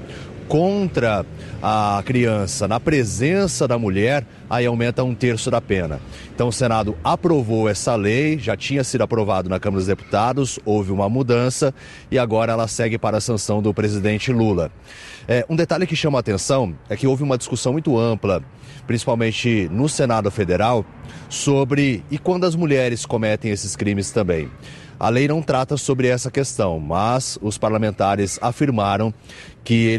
contra a criança na presença da mulher, aí aumenta 1/3 da pena. Então o Senado aprovou essa lei, já tinha sido aprovado na Câmara dos Deputados, houve uma mudança e agora ela segue para a sanção do presidente Lula. Um detalhe que chama a atenção é que houve uma discussão muito ampla, principalmente no Senado Federal, sobre e quando as mulheres cometem esses crimes também. A lei não trata sobre essa questão, mas os parlamentares afirmaram que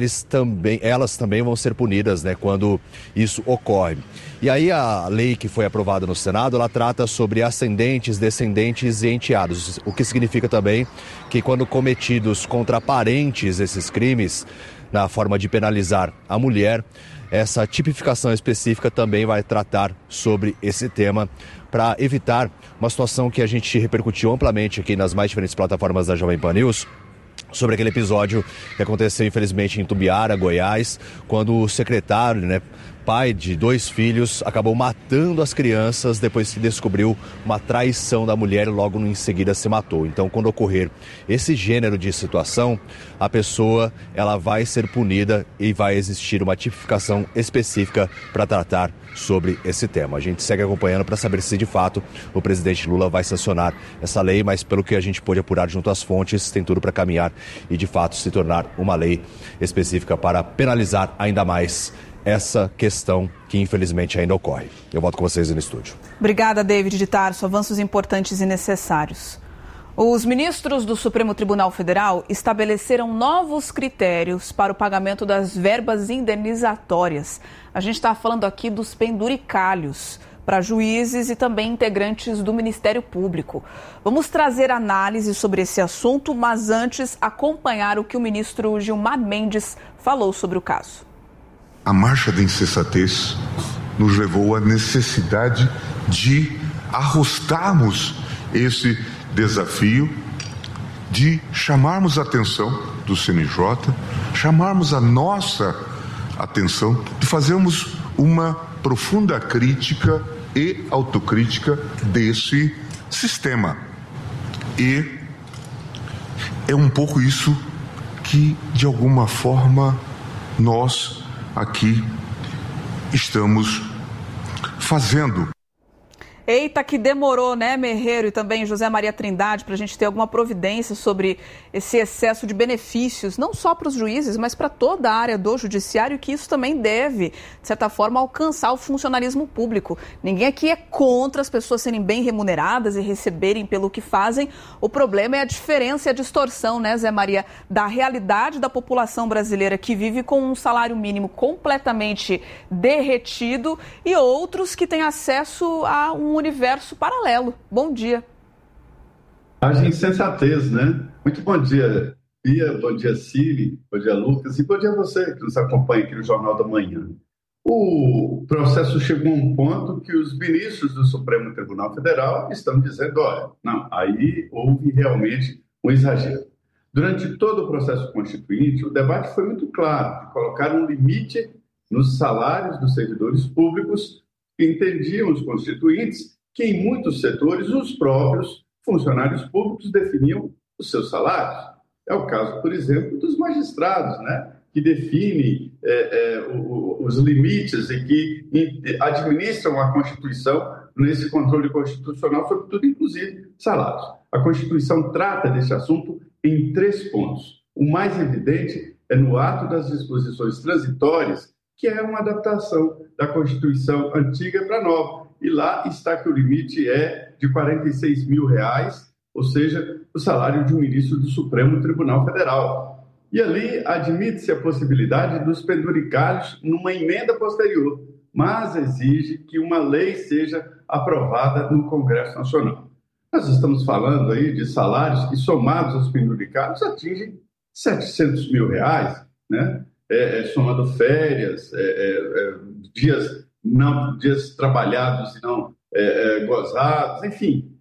elas também vão ser punidas, né, quando isso ocorre. E aí a lei que foi aprovada no Senado, ela trata sobre ascendentes, descendentes e enteados, o que significa também que quando cometidos contra parentes esses crimes, na forma de penalizar a mulher, essa tipificação específica também vai tratar sobre esse tema para evitar uma situação que a gente repercutiu amplamente aqui nas mais diferentes plataformas da Jovem Pan News, sobre aquele episódio que aconteceu infelizmente em Tumbiara, Goiás, quando o secretário, pai de 2 filhos, acabou matando as crianças depois que descobriu uma traição da mulher e logo em seguida se matou. Então, quando ocorrer esse gênero de situação, a pessoa ela vai ser punida e vai existir uma tipificação específica para tratar sobre esse tema. A gente segue acompanhando para saber se de fato o presidente Lula vai sancionar essa lei, mas pelo que a gente pôde apurar junto às fontes, tem tudo para caminhar e de fato se tornar uma lei específica para penalizar ainda mais essa questão que infelizmente ainda ocorre. Eu volto com vocês no estúdio. Obrigada, David de Tarso. Avanços importantes e necessários. Os ministros do Supremo Tribunal Federal estabeleceram novos critérios para o pagamento das verbas indenizatórias. A gente está falando aqui dos penduricalhos para juízes e também integrantes do Ministério Público. Vamos trazer análise sobre esse assunto, mas antes acompanhar o que o ministro Gilmar Mendes falou sobre o caso. A marcha da insensatez nos levou à necessidade de arrostarmos esse desafio, de chamarmos a atenção do CNJ, chamarmos a nossa atenção, de fazermos uma profunda crítica e autocrítica desse sistema. E é um pouco isso que, de alguma forma, nós aqui estamos fazendo. Eita, que demorou, né, Merreiro e também José Maria Trindade, para a gente ter alguma providência sobre esse excesso de benefícios, não só para os juízes, mas para toda a área do judiciário, que isso também deve, de certa forma, alcançar o funcionalismo público. Ninguém aqui é contra as pessoas serem bem remuneradas e receberem pelo que fazem. O problema é a diferença e a distorção, né, Zé Maria, da realidade da população brasileira que vive com um salário mínimo completamente derretido e outros que têm acesso a um universo paralelo. Bom dia. Haja insensatez, né? Muito bom dia, Bia, bom dia, Cíli, bom dia, Lucas, e bom dia a você que nos acompanha aqui no Jornal da Manhã. O processo chegou a um ponto que os ministros do Supremo Tribunal Federal estão dizendo, olha, não, aí houve realmente um exagero. Durante todo o processo constituinte, o debate foi muito claro, de colocar um limite nos salários dos servidores públicos. Entendiam os constituintes que, em muitos setores, os próprios funcionários públicos definiam os seus salários. É o caso, por exemplo, dos magistrados, né, que definem os limites e que administram a Constituição nesse controle constitucional, sobretudo, inclusive, salários. A Constituição trata desse assunto em 3 pontos. O mais evidente é no ato das disposições transitórias, que é uma adaptação da Constituição antiga para a nova. E lá está que o limite é de R$46 mil, ou seja, o salário de um ministro do Supremo Tribunal Federal. E ali admite-se a possibilidade dos penduricalhos numa emenda posterior, mas exige que uma lei seja aprovada no Congresso Nacional. Nós estamos falando aí de salários que, somados aos penduricários, atingem R$700 mil, né? Somando férias, dias trabalhados e não gozados, enfim,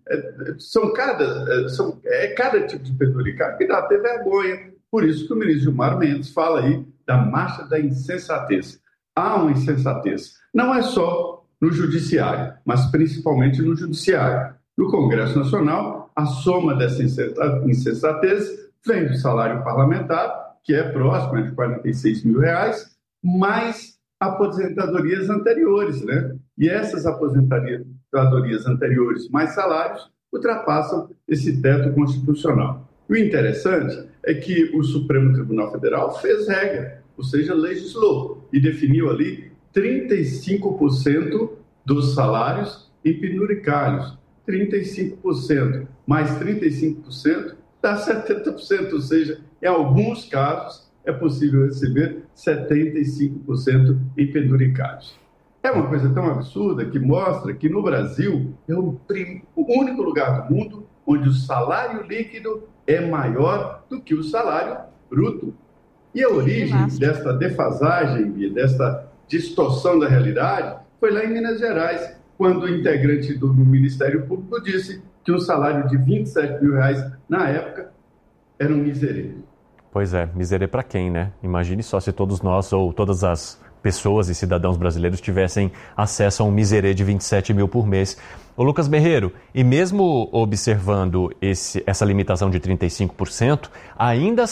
cada tipo de penduricário que dá até vergonha. Por isso que o ministro Gilmar Mendes fala aí da marcha da insensatez. Há uma insensatez, não é só no judiciário, mas principalmente no judiciário. No Congresso Nacional, a soma dessa insensatez vem do salário parlamentar, que é próximo de R$46 mil, mais aposentadorias anteriores, né? E essas aposentadorias anteriores mais salários ultrapassam esse teto constitucional. O interessante é que o Supremo Tribunal Federal fez regra, ou seja, legislou e definiu ali 35% dos salários em penduricários. 35%, mais 35% dá 70%, ou seja, em alguns casos é possível receber 75% em penduricários. É uma coisa tão absurda que mostra que no Brasil é o único lugar do mundo onde o salário líquido é maior do que o salário bruto. E a origem desta defasagem e desta distorção da realidade foi lá em Minas Gerais, quando o integrante do Ministério Público disse que um salário de R$27 mil na época era um miserê. Pois é, miserê para quem, né? Imagine só se todos nós ou todas as pessoas e cidadãos brasileiros tivessem acesso a um miserê de 27 mil por mês. Ô Lucas Berreiro, e mesmo observando essa limitação de 35%, ainda